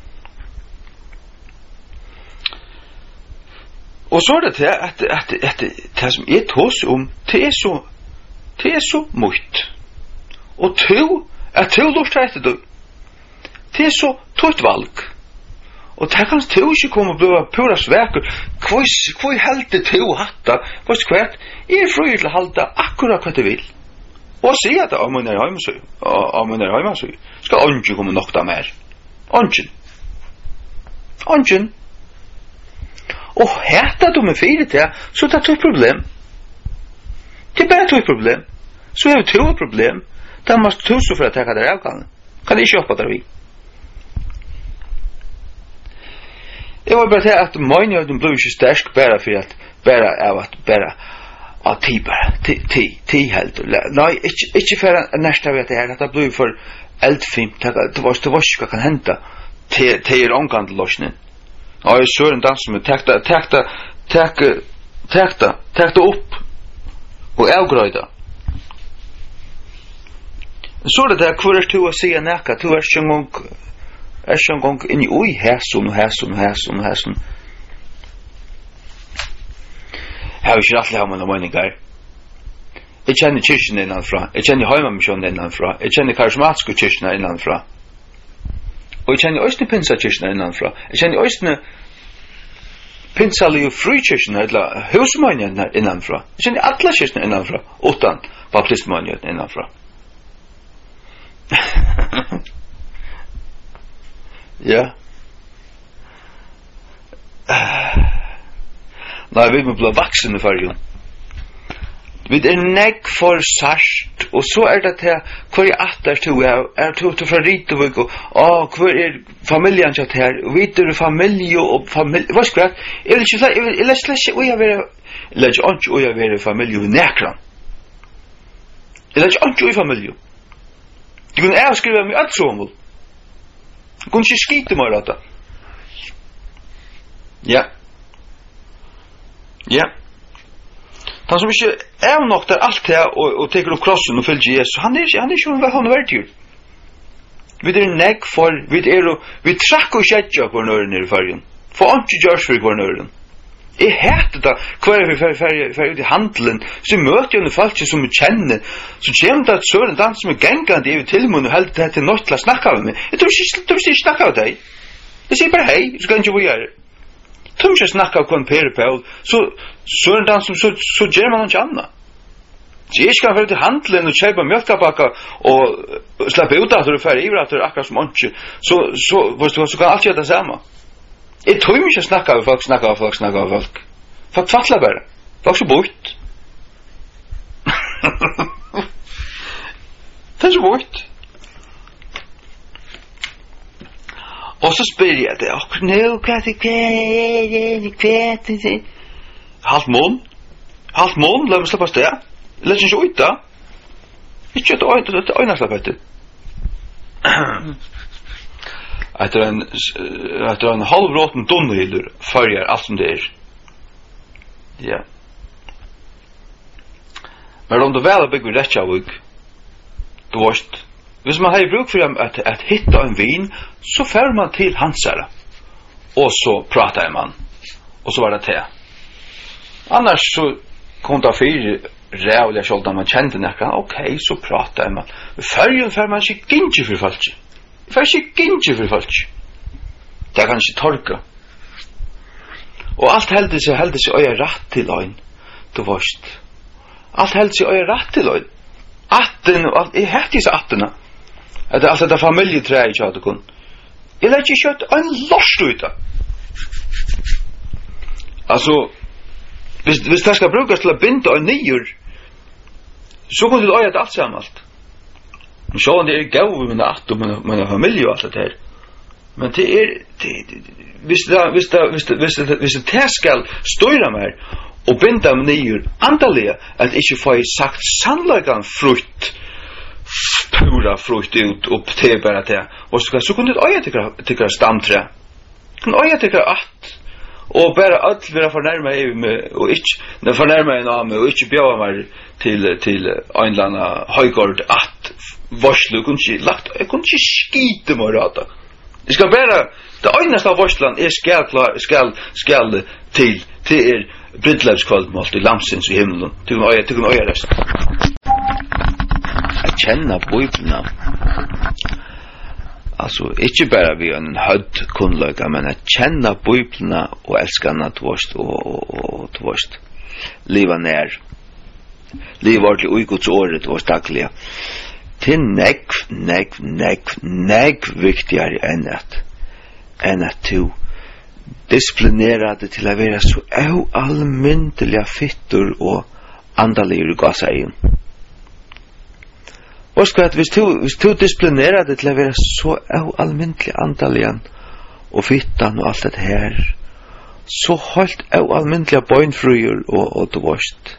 Og så er det til at, at, at, at det som jeg tås om, det er så, det er så mot. Og to, at to lorstar etter det, det er så tøtt valg. Og det kan to ikke komme og bli pura sveker. Hvor helte to hatta? Hvor skvært? Jeg er fri til å halte akkurat hva det vil. Og si at om man er heimasøy, om man er heimasøy, skal ånden komme nokta mer. Ånden. Ånden. Og heta du med fire til, så det er to problem. Det er bare to problem. Så har vi to problem. Da må to så for å ta det avgående. Kan det ikke oppe der vi? Jeg var bare til at møgnøyden ble ikke stersk bare for at bare av at bare av ti bare, ti, ti, ti helt. Nei, ikke, ikke for næste av at det her, at det ble for eldfint, det var, det var ikke hva kan hente til, til er omgående løsning. Og jeg så en dans med tekta, tekta, tekta, tekta, tekta opp og avgrøyda. Så er det der, hvor er du å si nekka, du er ikke en gang er ikke en gang inn i ui hæsson og hæsson og hæsson og hæsson. Jeg har ikke rettelig hatt noen meninger. Jeg kjenner kyrkjen innanfra. Jeg kjenner heimamisjonen innanfra. Jeg kjenner karismatiske kyrkjene innanfra. Og jeg kjenner østene pinsa kyrkjene innanfra. Jeg kjenner østene pinsalige frikyrkjene eller husmøgnene innanfra. Jeg kjenner alle kyrkjene innanfra utan baptistmøgnene innanfra. Ja. Nei, vi må bli vaksen i fargen. Vi er nekk for sart, og så er det til hva er atter to, er to til fra Ritevik, og å, hva er familien kjatt her, og vi er familie og familie, hva skal jeg, jeg vil ikke, jeg vil slett ikke uja være, jeg vil ikke uja være familie og nekran. Jeg vil ikke uja familie. Du kunne jeg skrive meg alt sånn, du kunne ikke skite meg rett. Ja. Ja. Han som ikke er nok der alt det og, og teker opp krossen og fylger Jesus, han er ikke, han er ikke hva han er verdt til. Vi er negg for, vi er vi trakk og kjedja på nøren i fargen. For ikke gjørs for hver nøren. Jeg heter det, hver er vi fer ut i handelen, så møter jeg folk som vi kjenner, så kommer det at søren dans som er gengande i tilmunn og heldig til nødt til å snakke med meg. Jeg tror ikke snakke av deg. Jeg sier bare hei, så kan jeg ikke hva gjøre. Tum ikke snakke av hva Per Paul, så søren dans som så, så gjør man ikke annet. Så jeg skal være til handelen og kjøpe mjölkabakka og slappe ut at du er ferdig i at du er akkurat som ikke, så, så, så, så kan alt gjøre det samme. Jeg tror ikke å snakke av folk, snakke av folk, snakke av folk. Folk tvattler bare. Folk så bort. Det er så bort. Og så spør jeg det, og nå, hva er det, hva er det, hva er det, halvt mån, halvt mån, la meg slippe sted. Lett ikke ut da. Ikke et øyne, det er øyne slapp etter. Etter en, etter en halvråten donnerhilder førjer alt som det er. Ja. Men om du vel har bygget rett av vik, du varst, hvis man har bruk for at, at hitta en vin, så fører man til hansare. Og så prater man. Og så var det te. Annars så kom det fire rævliga skjolda man kjente nekka, ok, så prater man. Førjen fører man ikke gynnsi for folk. Fører ikke gynnsi for folk. Det kan ikke torka. Og alt heldig seg, heldig seg øye rett til øyn, du varst. Alt heldig seg øye rett til øyn. Atten, jeg hætti seg attena. Det er alt dette familietræ i kjattekun. Jeg lær ikke kjøtt en lorst ut da. Altså, hvis, hvis det skal brukes til å binde en nyer, så kunne du øye det alt sammen alt. Så det er gav med mine att og mine, mine familie og alt det her. Men det er, det, det, hvis det, hvis det, hvis det, hvis det, hvis det skal støyre meg og binde meg nyer andalige, at ikke få sagt sannleggen frukt, pura frukt ut og te bare te, og så, så kunne du øye til hver stamtre. Kunne øye til hver att. Og bare alt vil fornærme meg og ikke fornærme en av meg og ikke bjøve meg til, til en eller annen høygård at varslu kunne ikke lagt, jeg kunne ikke skite meg rata. Jeg skal bare, det øyneste av varslan er skal, klar, skal, skal til, til er brydlevskvaldmål til lamsins i himmelen. Til kunne øye, til kunne øye resten. Jeg kjenner bøyblene. Altså, ikke bare vi en hødd kunnløyga, men jeg kjenner bøyblene og elsker henne tvorst og, og, og tvorst. Liva nær. Liva ordentlig uiguds året tvorst daglige. Det er negv, negv, negv, negv viktigere enn at, enn at du disciplinerer det til å være så ualmyndelige fittor og andalige gasseien. Og skal at hvis du, hvis du disciplinerer det til å være så ualmyndelig andalian og fittan og alt det her, så holdt ualmyndelige bøgnfruer og, og du varst.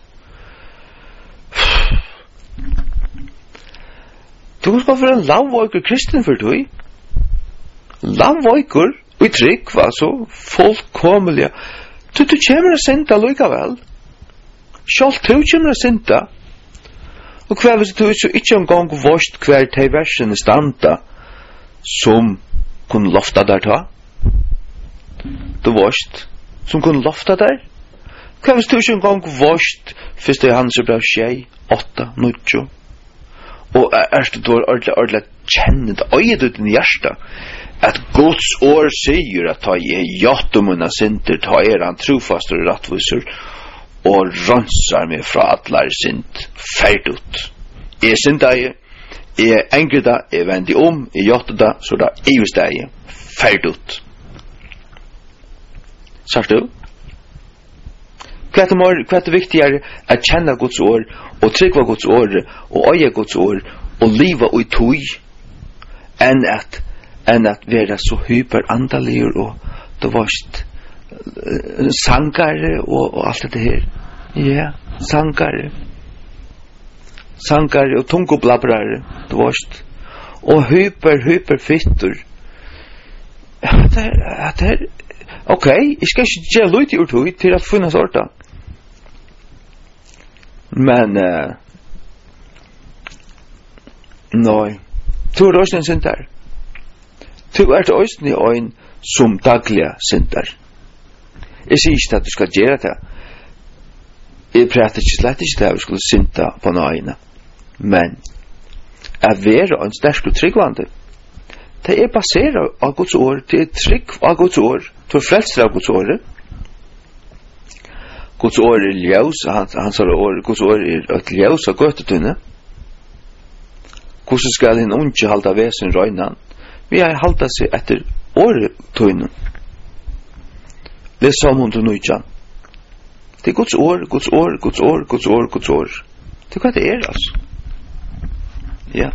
Du skal være en lavvøyker kristen for du. Lavvøyker, og i trygg, var så fullkomlige. Du, du kommer å synda likevel. Selv du kommer å synda. Og hver hvis du ikke en gang vorst hver til versene standa som kunne lofta der ta. Du vorst som kunne lofta der. Hver hvis du ikke en gang vorst først det hans er bra tjei, åtta, nudjo. Og er det da ordentlig, ordentlig kjennet, øyet ut din hjärsta, at Guds år sier at ta i jattumuna sinter, ta er han trofast og rattvisur, og ronsar meg fra atlar sint ferdut. Jeg sinta jeg, jeg engre da, jeg vendi om, jeg jatte da, så da jeg visste jeg ferdut. Sagt du? Kvart är mer kvart är viktigare att känna Guds ord och trycka Guds ord och öja Guds ord och leva i tog än att än att vara så hyperandaliga och då varst sankare och, och allt det här. Ja, sankare. Sankare och tungoblabrare, då varst. Och hyper, hyper fittor. Det är, det är, okej, okay, jag ska inte göra lite ur tog till att finna sorta. Men, uh, nej, du är också en syndare. Du är också en som dagliga syndare. Jeg sier ikke at du skal gjøre det. Jeg prater ikke slett ikke det at vi skulle synda på nøyene. Men at være en sterk og tryggvande, det er baseret av Guds ord, det er trygg av Guds ord, det er frelst av Guds ord. Guds ord er ljøs, hans ord, Guds ord er et ljøs av gøtetunne. Hvordan skal en unge halda vesen røynan? Vi har halda seg etter åretunnen. Les Salm one oh nine. Det er Guds ord, Guds ord, Guds ord, Guds ord, Guds ord. Det er hva det er, altså. Ja.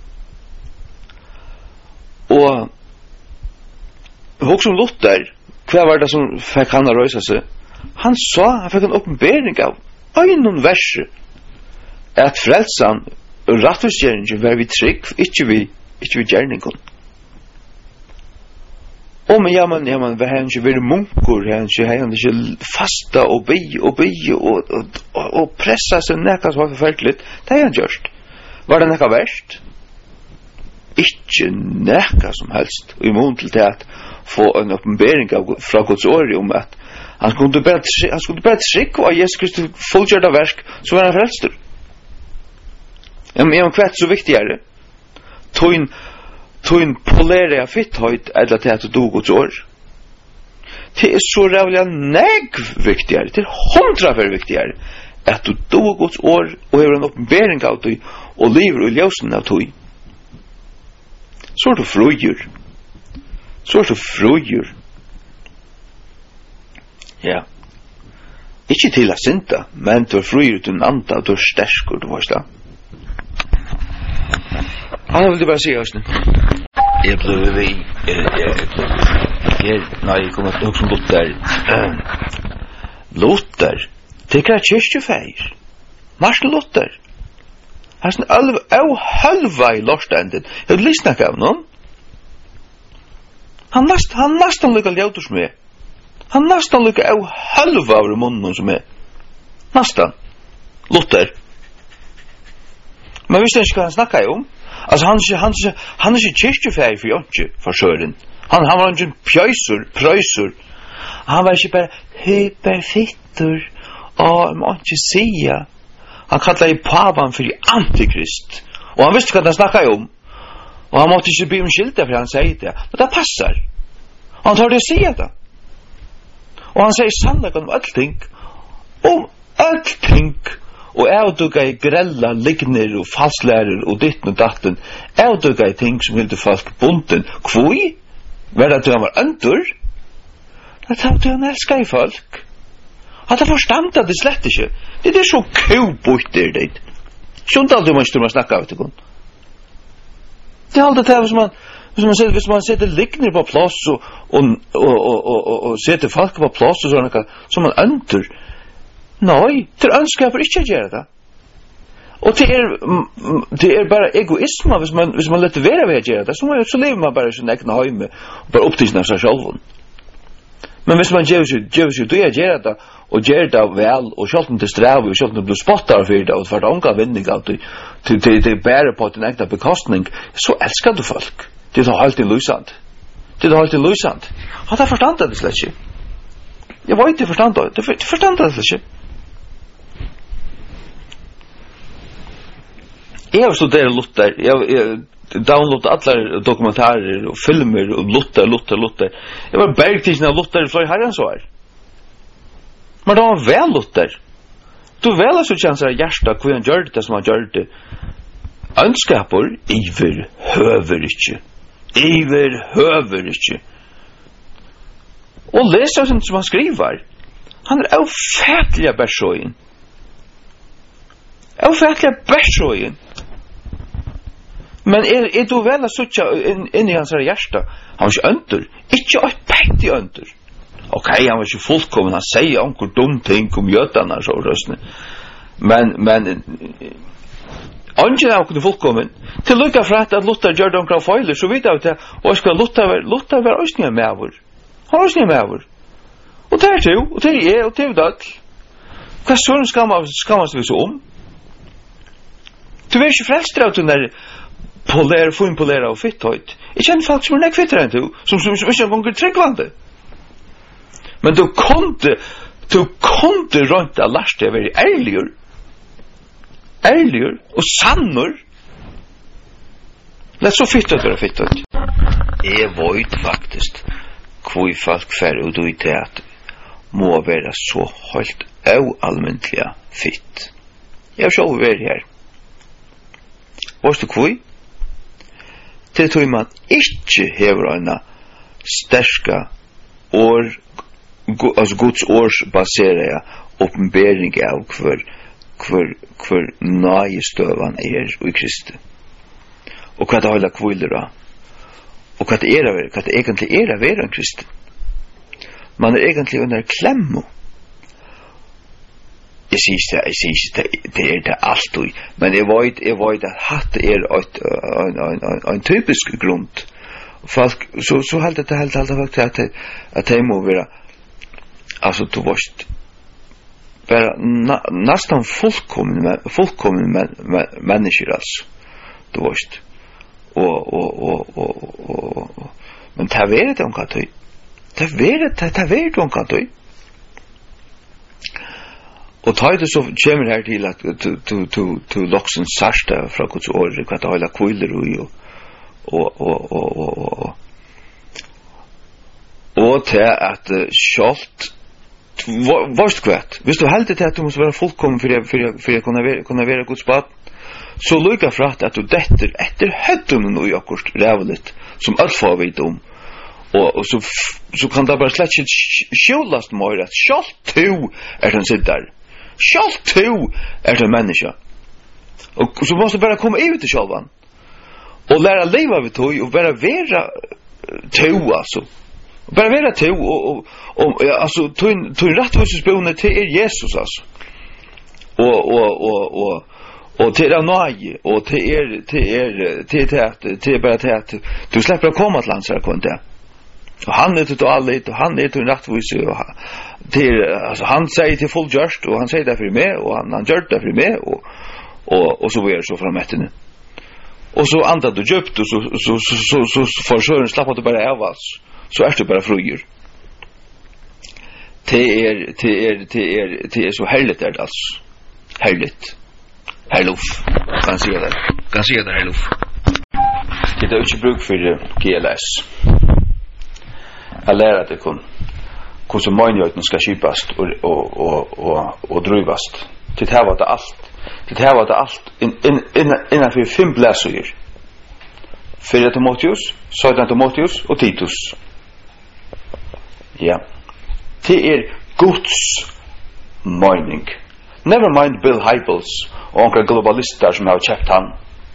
Og også om Luther, hva var det som fikk han å røysa seg? Han sa, han fikk en åpenbering av øynon verset at frelsan og rattvisgjeringen var vi trygg, ikke vi, ikke vi gjerningen. Og men ja, man, ja, man, vi har ikke vært munker, vi har ikke fasta og bi og bi og, og, og, og pressa seg nekka som var forfølgelig. Det har han gjort. Var det nekka verst? Ikke nekka som helst. Og i mån til det at få en oppenbering fra Guds ord om at han skulle bare, han skulle bare trygg av Jesus Kristus fullgjørda versk, så var han frelster. Ja, men hva er så viktig er det? Tøyn Tøyn polere av fitthøyt eller til at du Guds ord. Det er så rævlig negv viktigere, det er hundra for viktigere at du du Guds ord og hever en oppenbering av tøy og lever i ljøsen av tøy. Så er du frugjur. Så er du frugjur. Ja. Ikke til å synda, men du er frugjur til en anda, du er stersk, du var sta. Han vil du bare si, Øystein. Jeg ble vi, jeg, nei, jeg kommer til å huske om Luther. Luther, det er ikke kyrkjefeir. Martin Luther. Han er sånn av halva i lortenden. Jeg vil lysna ikke av noen. Han nast, han nastan lykka ljautur som er. Han nastan lykka av halva av munnen som er. Nastan. Luther. Men visst er ikke hva han snakka om. Altså han han han er ikke kyrkjefeir for jonke for søren. Han han var en pjøysur, prøysur. Han var ikke bare hyperfittur og må ikke sia. Han kallar i pavan for antikrist. Og han visste hva han snakka om. Og han måtte ikke bli om skilta for han sier det. Men det passar. Han tar det å sia det. Og han sier sannlegg om allting. Om allting. Og avduga i grella ligner og falslærer og ditten og datten. Avduga i ting som hilde folk bunden. Kvoi? Verda til han var andur? Det tar til han elskar i folk. Han har forstanda det slett ikke. Det er så kubuttir det. Skjønt aldri man styrir man snakka av det. Det er aldri det hvis man hvis man setter, hvis man setter ligner på plass og, og, og, og, og, og setter folk på plass og sånn som man andur. Nei, det er ønsker for ikke å gjøre det. Og det er, det er bare egoisme hvis man, hvis man letter være ved å gjøre det. Så, man, så lever man bare i sin egen heime og bare opptidsen av seg selv. Men hvis man gjør seg, gjør seg, du er gjør det og gjør det vel og selv om det strever og selv om det blir spottet for det og for det unga vinning av det til det bærer på din egen bekostning, så elsker du folk. Det er helt innlysant. Det er helt innlysant. Han har forstandet det slett ikke. Jeg vet ikke forstandet det. Det forstandet det slett ikke. Jeg har studeret Luther, jeg har downloadet alle dokumentarer og filmer og Luther, Luther, Luther. Jeg var bergtidsen av Luther fra herrens år. Men det var vel Luther. Du vel er så kjensar av hjertet hvor han gjør det som han gjør det. Ønskaper, iver høver ikke. Iver høver ikke. Og leser som han skriver. Han er ofattliga bersojen. Ofattliga bersojen. Men er, er du vel að sutja inn, inn i hans hjärsta? Han var ikke øndur. Ikke et pætt i øndur. Ok, han var ikke fullkommen. Han sier onkur dum ting om jötarna så røstene. Men, men Ongen er okkur fullkommen. Til lukka for at Luther gjør det omkring feiler, så vidt jeg til, og skal Luther være, Luther være òsninga meðavur. Han er òsninga meðavur. Og det er to, og det er jeg, og det er døll. Hva søren skal man, skal man seg så om? Du er ikke frelster av den der polera, funnpolera og fitthøyt. Jeg kjenner folk som er nek fittere enn du, som, som, som ikke er tryggvande. Men du kunde, du kunde rundt av last deg være ærligur, ærligur og sannur. Det er så fitthøyt være fitthøyt. Jeg vet faktisk hvor folk fer ut i det at må være så holdt aualmyndelig fitt. Jeg har selv vært her. Hvorst du hvor? Til tog man ikke hever øyne sterska år, altså Guds års baserer oppenbering av hver, hver, hver nøyestøvan er i Kristi. Og hva det holder kviler av. Og hva det er å være, hva det egentlig er å være en Kristi. Man er egentlig under klemmo. Jeg sier det, jeg sier det, det er det alltid, men jeg vet, jeg vet at hatt er et, en, en, en typisk grunn. Folk, så, så helt det helt helt helt at det, at det må være, altså du vet, bare na, nesten fullkomne, fullkomne men, men, mennesker, altså, du vet. Og, og, og, og, og, og, men det er det de kan tøy. Det er det, det er det de kan tøy. Og ta det så kommer her til at du, du, du, du loksen sarsta fra Guds året, hva det holder kviler i, og og, og, og, og, og, og til at uh, kjolt, vorst kvært, hvis du heldig til at du måste være fullkommen for å for, for kunne være, kunne være Guds bad, så lukka fra at du detter etter høttungen og akkurat rævligt, som alt får vite om, og, og så, så kan det bare slett ikke skjulast mer at kjolt to er den sitter. Sjálv tu er det menneske. Og så måste bara komma ut til sjálvan. Og læra leva vid tog og bara vera tu altså. Bara vera tu og og, og ja, altså tu tu rättvisesbone til er Jesus altså. Og og og og og til er nøye og til er til er til til til bara til at du slipper å komme til landsra kunde. Og han er til alle, og han er til rettvise, og til, altså, han sier til full gjørst, og han sier det for meg, og han, han gjør det for meg, og, og, og så var det så frem etter. Og så andre du kjøpt, og så, så, så, så, så, så for søren slapp at du bare av oss, så er du bare fruger. Det er, det er, det er, det er så herligt er det, altså. Herligt. Herluf. Kan si det. Kan si det, herluf. Det er ikke bruk for G L S. Jeg lærer det kun hvordan møgnjøyten skal skipast og, og, og, og, og drøyvast. Til det her var det alt. Til det her var det alt in, in, in, innenfor fem blæsøyer. Fyra Timotheus, Søyden Timotheus og Titus. Ja. Det er Guds møgning. Never mind Bill Hybels og onker globalister som har kjøpt han.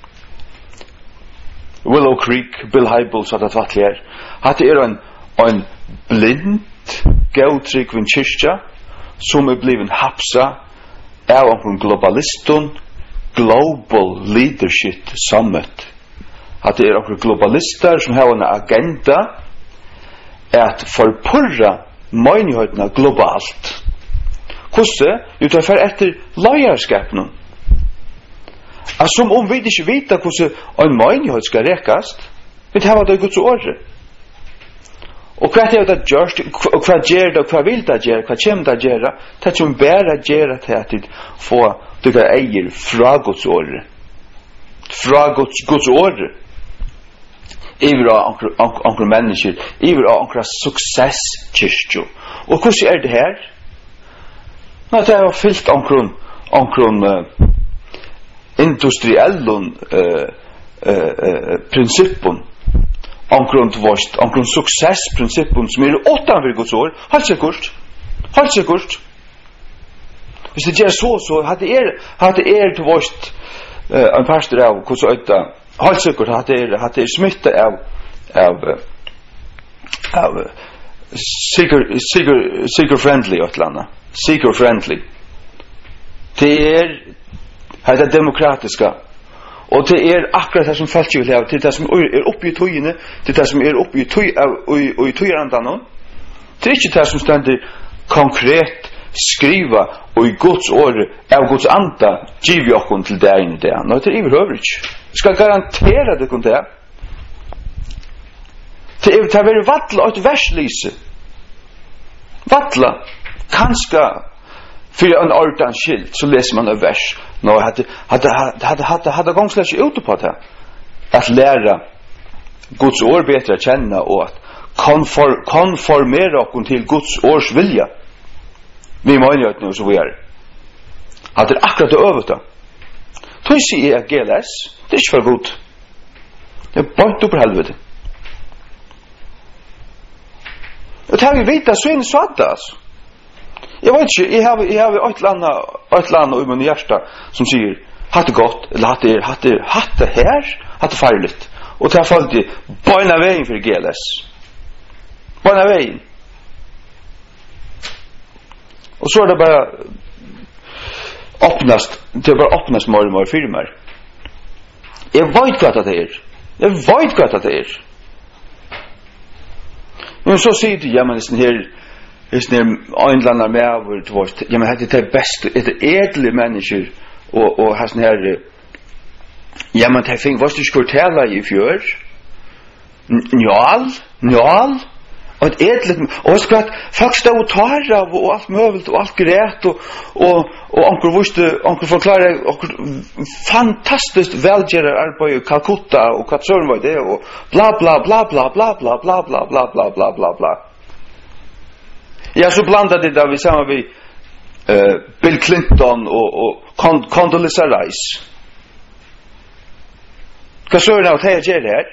Willow Creek, Bill Hybels og det vattlig er. Hatt er en en blind gautrykvin kyrkja som er bliven hapsa av en globalistun Global Leadership Summit. At det er en globalister som har en agenda at forpurra møgnihøytena globalt. Hvordan? Jo, det er etter lajarskapen. Altså, som om vi ikke vet hvordan en møgnihøyt skal rekast, vi tar det i Guds året. Og hva er det gjørst, og hva gjør det, og hva vil det gjøre, hva kommer det gjøre, det som bare gjør til at de får dere eier fra Guds året. Fra Guds, Guds året. Iver av andre mennesker, iver av andre suksesskyrkjo. Og hvordan er det her? Nå, det er fyllt omkron, omkron uh, industriellen uh, uh, uh, prinsippen, omkron til vårt, omkron suksessprincippen som er åttan vir Guds år, helt sikkert. Helt sikkert. Hvis det gjør så, så hadde er, hadde er til vårt uh, en pastor av hvordan øyta, helt sikkert hadde er, hadde er smittet av, av, av seeker, seeker, seeker friendly og et eller annet. Seeker friendly. Det er, det er demokratiska. Og det er akkurat det som folk vil ha, det er det som er oppe i tøyene, det er det som er oppe i tøy, og i tøyerandan. Det er ikke det som stender konkret skriva og i Guds ord av Guds anda giv vi okkur til det ene det. Nå, det er iverhøver ikke. Jeg skal garantera det kun det. Det er det er vattla og et verslise. Vattla, kanska for en ordan skilt, så leser man et vers. Nå, hadde, hadde, hadde, hadde, hadde gongslett ikke ute på det. At læra Guds ord bedre å kjenne og at konfor, konformere okkur til Guds års vilja. Vi mener jo så vi er. At det er akkurat det øvete. Tøy sier jeg G L S, det er ikke for godt. Det er bare opp på helvete. Og det har vi vite, så er det svadda, altså. Jeg vet ikke, jeg har, jeg har et eller annet, et eller annet i min hjerte som sier, hatt det godt, eller hatt det, hatt det, hatt det her, hatt det feirligt. Og det har falt i bøyna veien for G L S. Bøyna veien. Og så er det bare åpnast, det er bare åpnast mer og mer firmer. Jeg vet hva det er. Jeg vet hva det er. Men så sier de, ja, men det er her, det er en eller annen med, ja, men det er det beste, det er edle mennesker, og, og her sånn her, ja, men det er fint, hva er det skulle tale i fjør? Njal, njal, og et edlet, og jeg skal at folk stod og tar av, og alt møvelt, og alt greit, og, og, og onker visste, onker forklarer, onker fantastisk velgjere arbeid i Calcutta, og hva søren var det, og bla bla bla bla bla bla bla bla bla bla bla bla bla. Ja, så blandet det da vi sammen med uh, Bill Clinton og, og Condoleezza Rice. Hva søren av det jeg gjør her?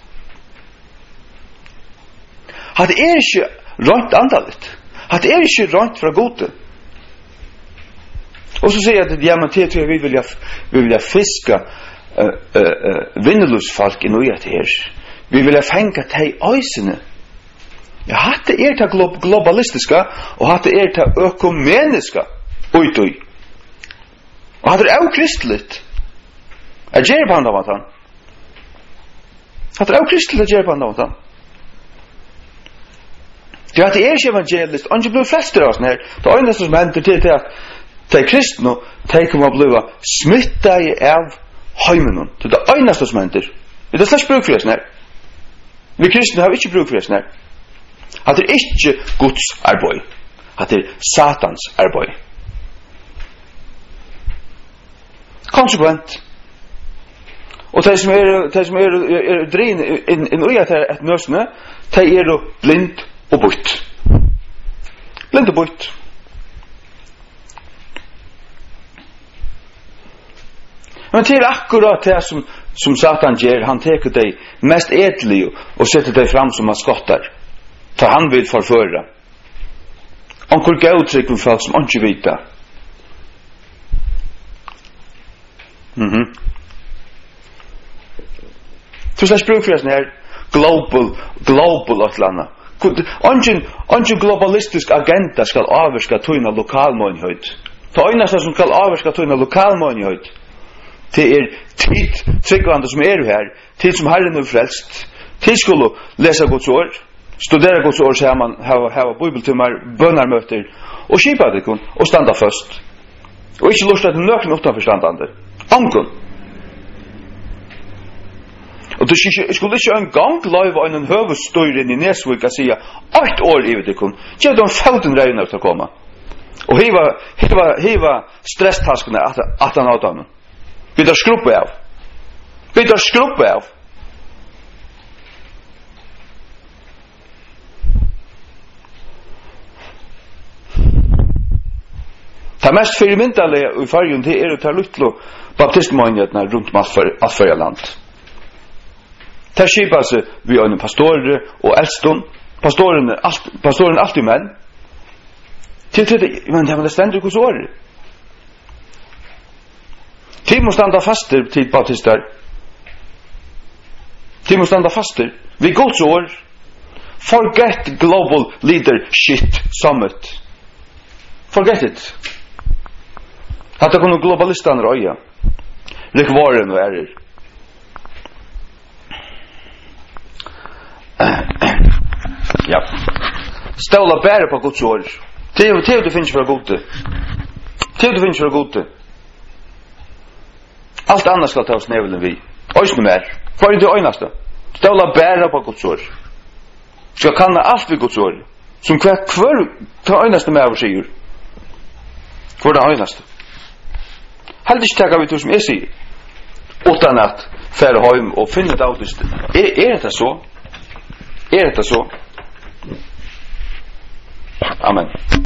At det er ikke rønt andalit. At det er ikke rønt fra gode. Og så sier jeg at ja, men til vi vil vi vil fiska uh, uh, uh, vinnelusfolk i noe til her. Vi vil fenga til øysene. Ja, hatt det er til glo- globalistiska, og hatt det er til økumeniska utøy. Og hatt det er jo kristeligt. Jeg gjør på andre måten. Hatt det er jo kristeligt å gjøre på andre måten. Det er ikke evangelist, og ikke blir flester av oss her. Det eneste som hender til at de kristne, de kommer å bli smittet av heimen. Det er det eneste som hender. Det er slags bruk for oss her. Vi kristne har ikke bruk for oss her. At det er ikke Guds arbeid. At det er Satans arbeid. Konsekvent. Og de som er, de som er, er drin inn i et nøsene, de er blind og bort. Blind og bort. Men til akkurat det som, som Satan gjør, han teker deg mest edelig og setter deg fram som maskottar. Ta han vil forføre. Onkel gauttrykk med folk som ikke vet det. Mhm. Så slags bruk for sånn her global, global et eller annet. Ingen globalistisk agenda skal avvarska tøyna lokalmånighet. Det eneste som skal avvarska tøyna lokalmånighet, det er tid tryggvande som er her, tid som Herren er frelst, tid skulle lese Guds ord, studere Guds ord, så man hava bibeltimmar, bønarmøter, og skipa det kun, og standa først. Og ikke lusta til nøkken utanfor standande. Anken. Og du skulle ikke en gang lave en høvestøyren i Nesvik og sige ett år i det kun. Gjør de fauten regner til å komme. Og hiva, hiva, hiva stresstaskene at, at han hadde ham. Vi tar skruppe av. Vi tar skruppe av. Det mest fyrirmyndalige i fargen det er å ta luttlo baptistmøgnetene rundt om alt fyrir land. Det skipar seg vi har en pastor og eldston. Pastoren alt, pastoren alltid menn. Till till men det var det ständer hos år. Till måste standa faster till baptistar. Till måste standa faster. Vi Guds år. Forget global leadership summit. Forget it. Hatta kono globalistan röja. Rick Warren och är ja. Ställa bära på Guds ord. Till till du finns för gode. Till du finns för gode. Allt annat ska ta oss nävlen vi. Öjsnu mer. För inte öjnaste. Ställa bära på Guds ord. Ska kanna allt vid Guds ord. Som kvar kvar ta öjnaste med av sig. Kvar det öjnaste. Halt ikke taka vi til som jeg sier, utan at fære heim og finne det av er, er det så? Er det så? Amen.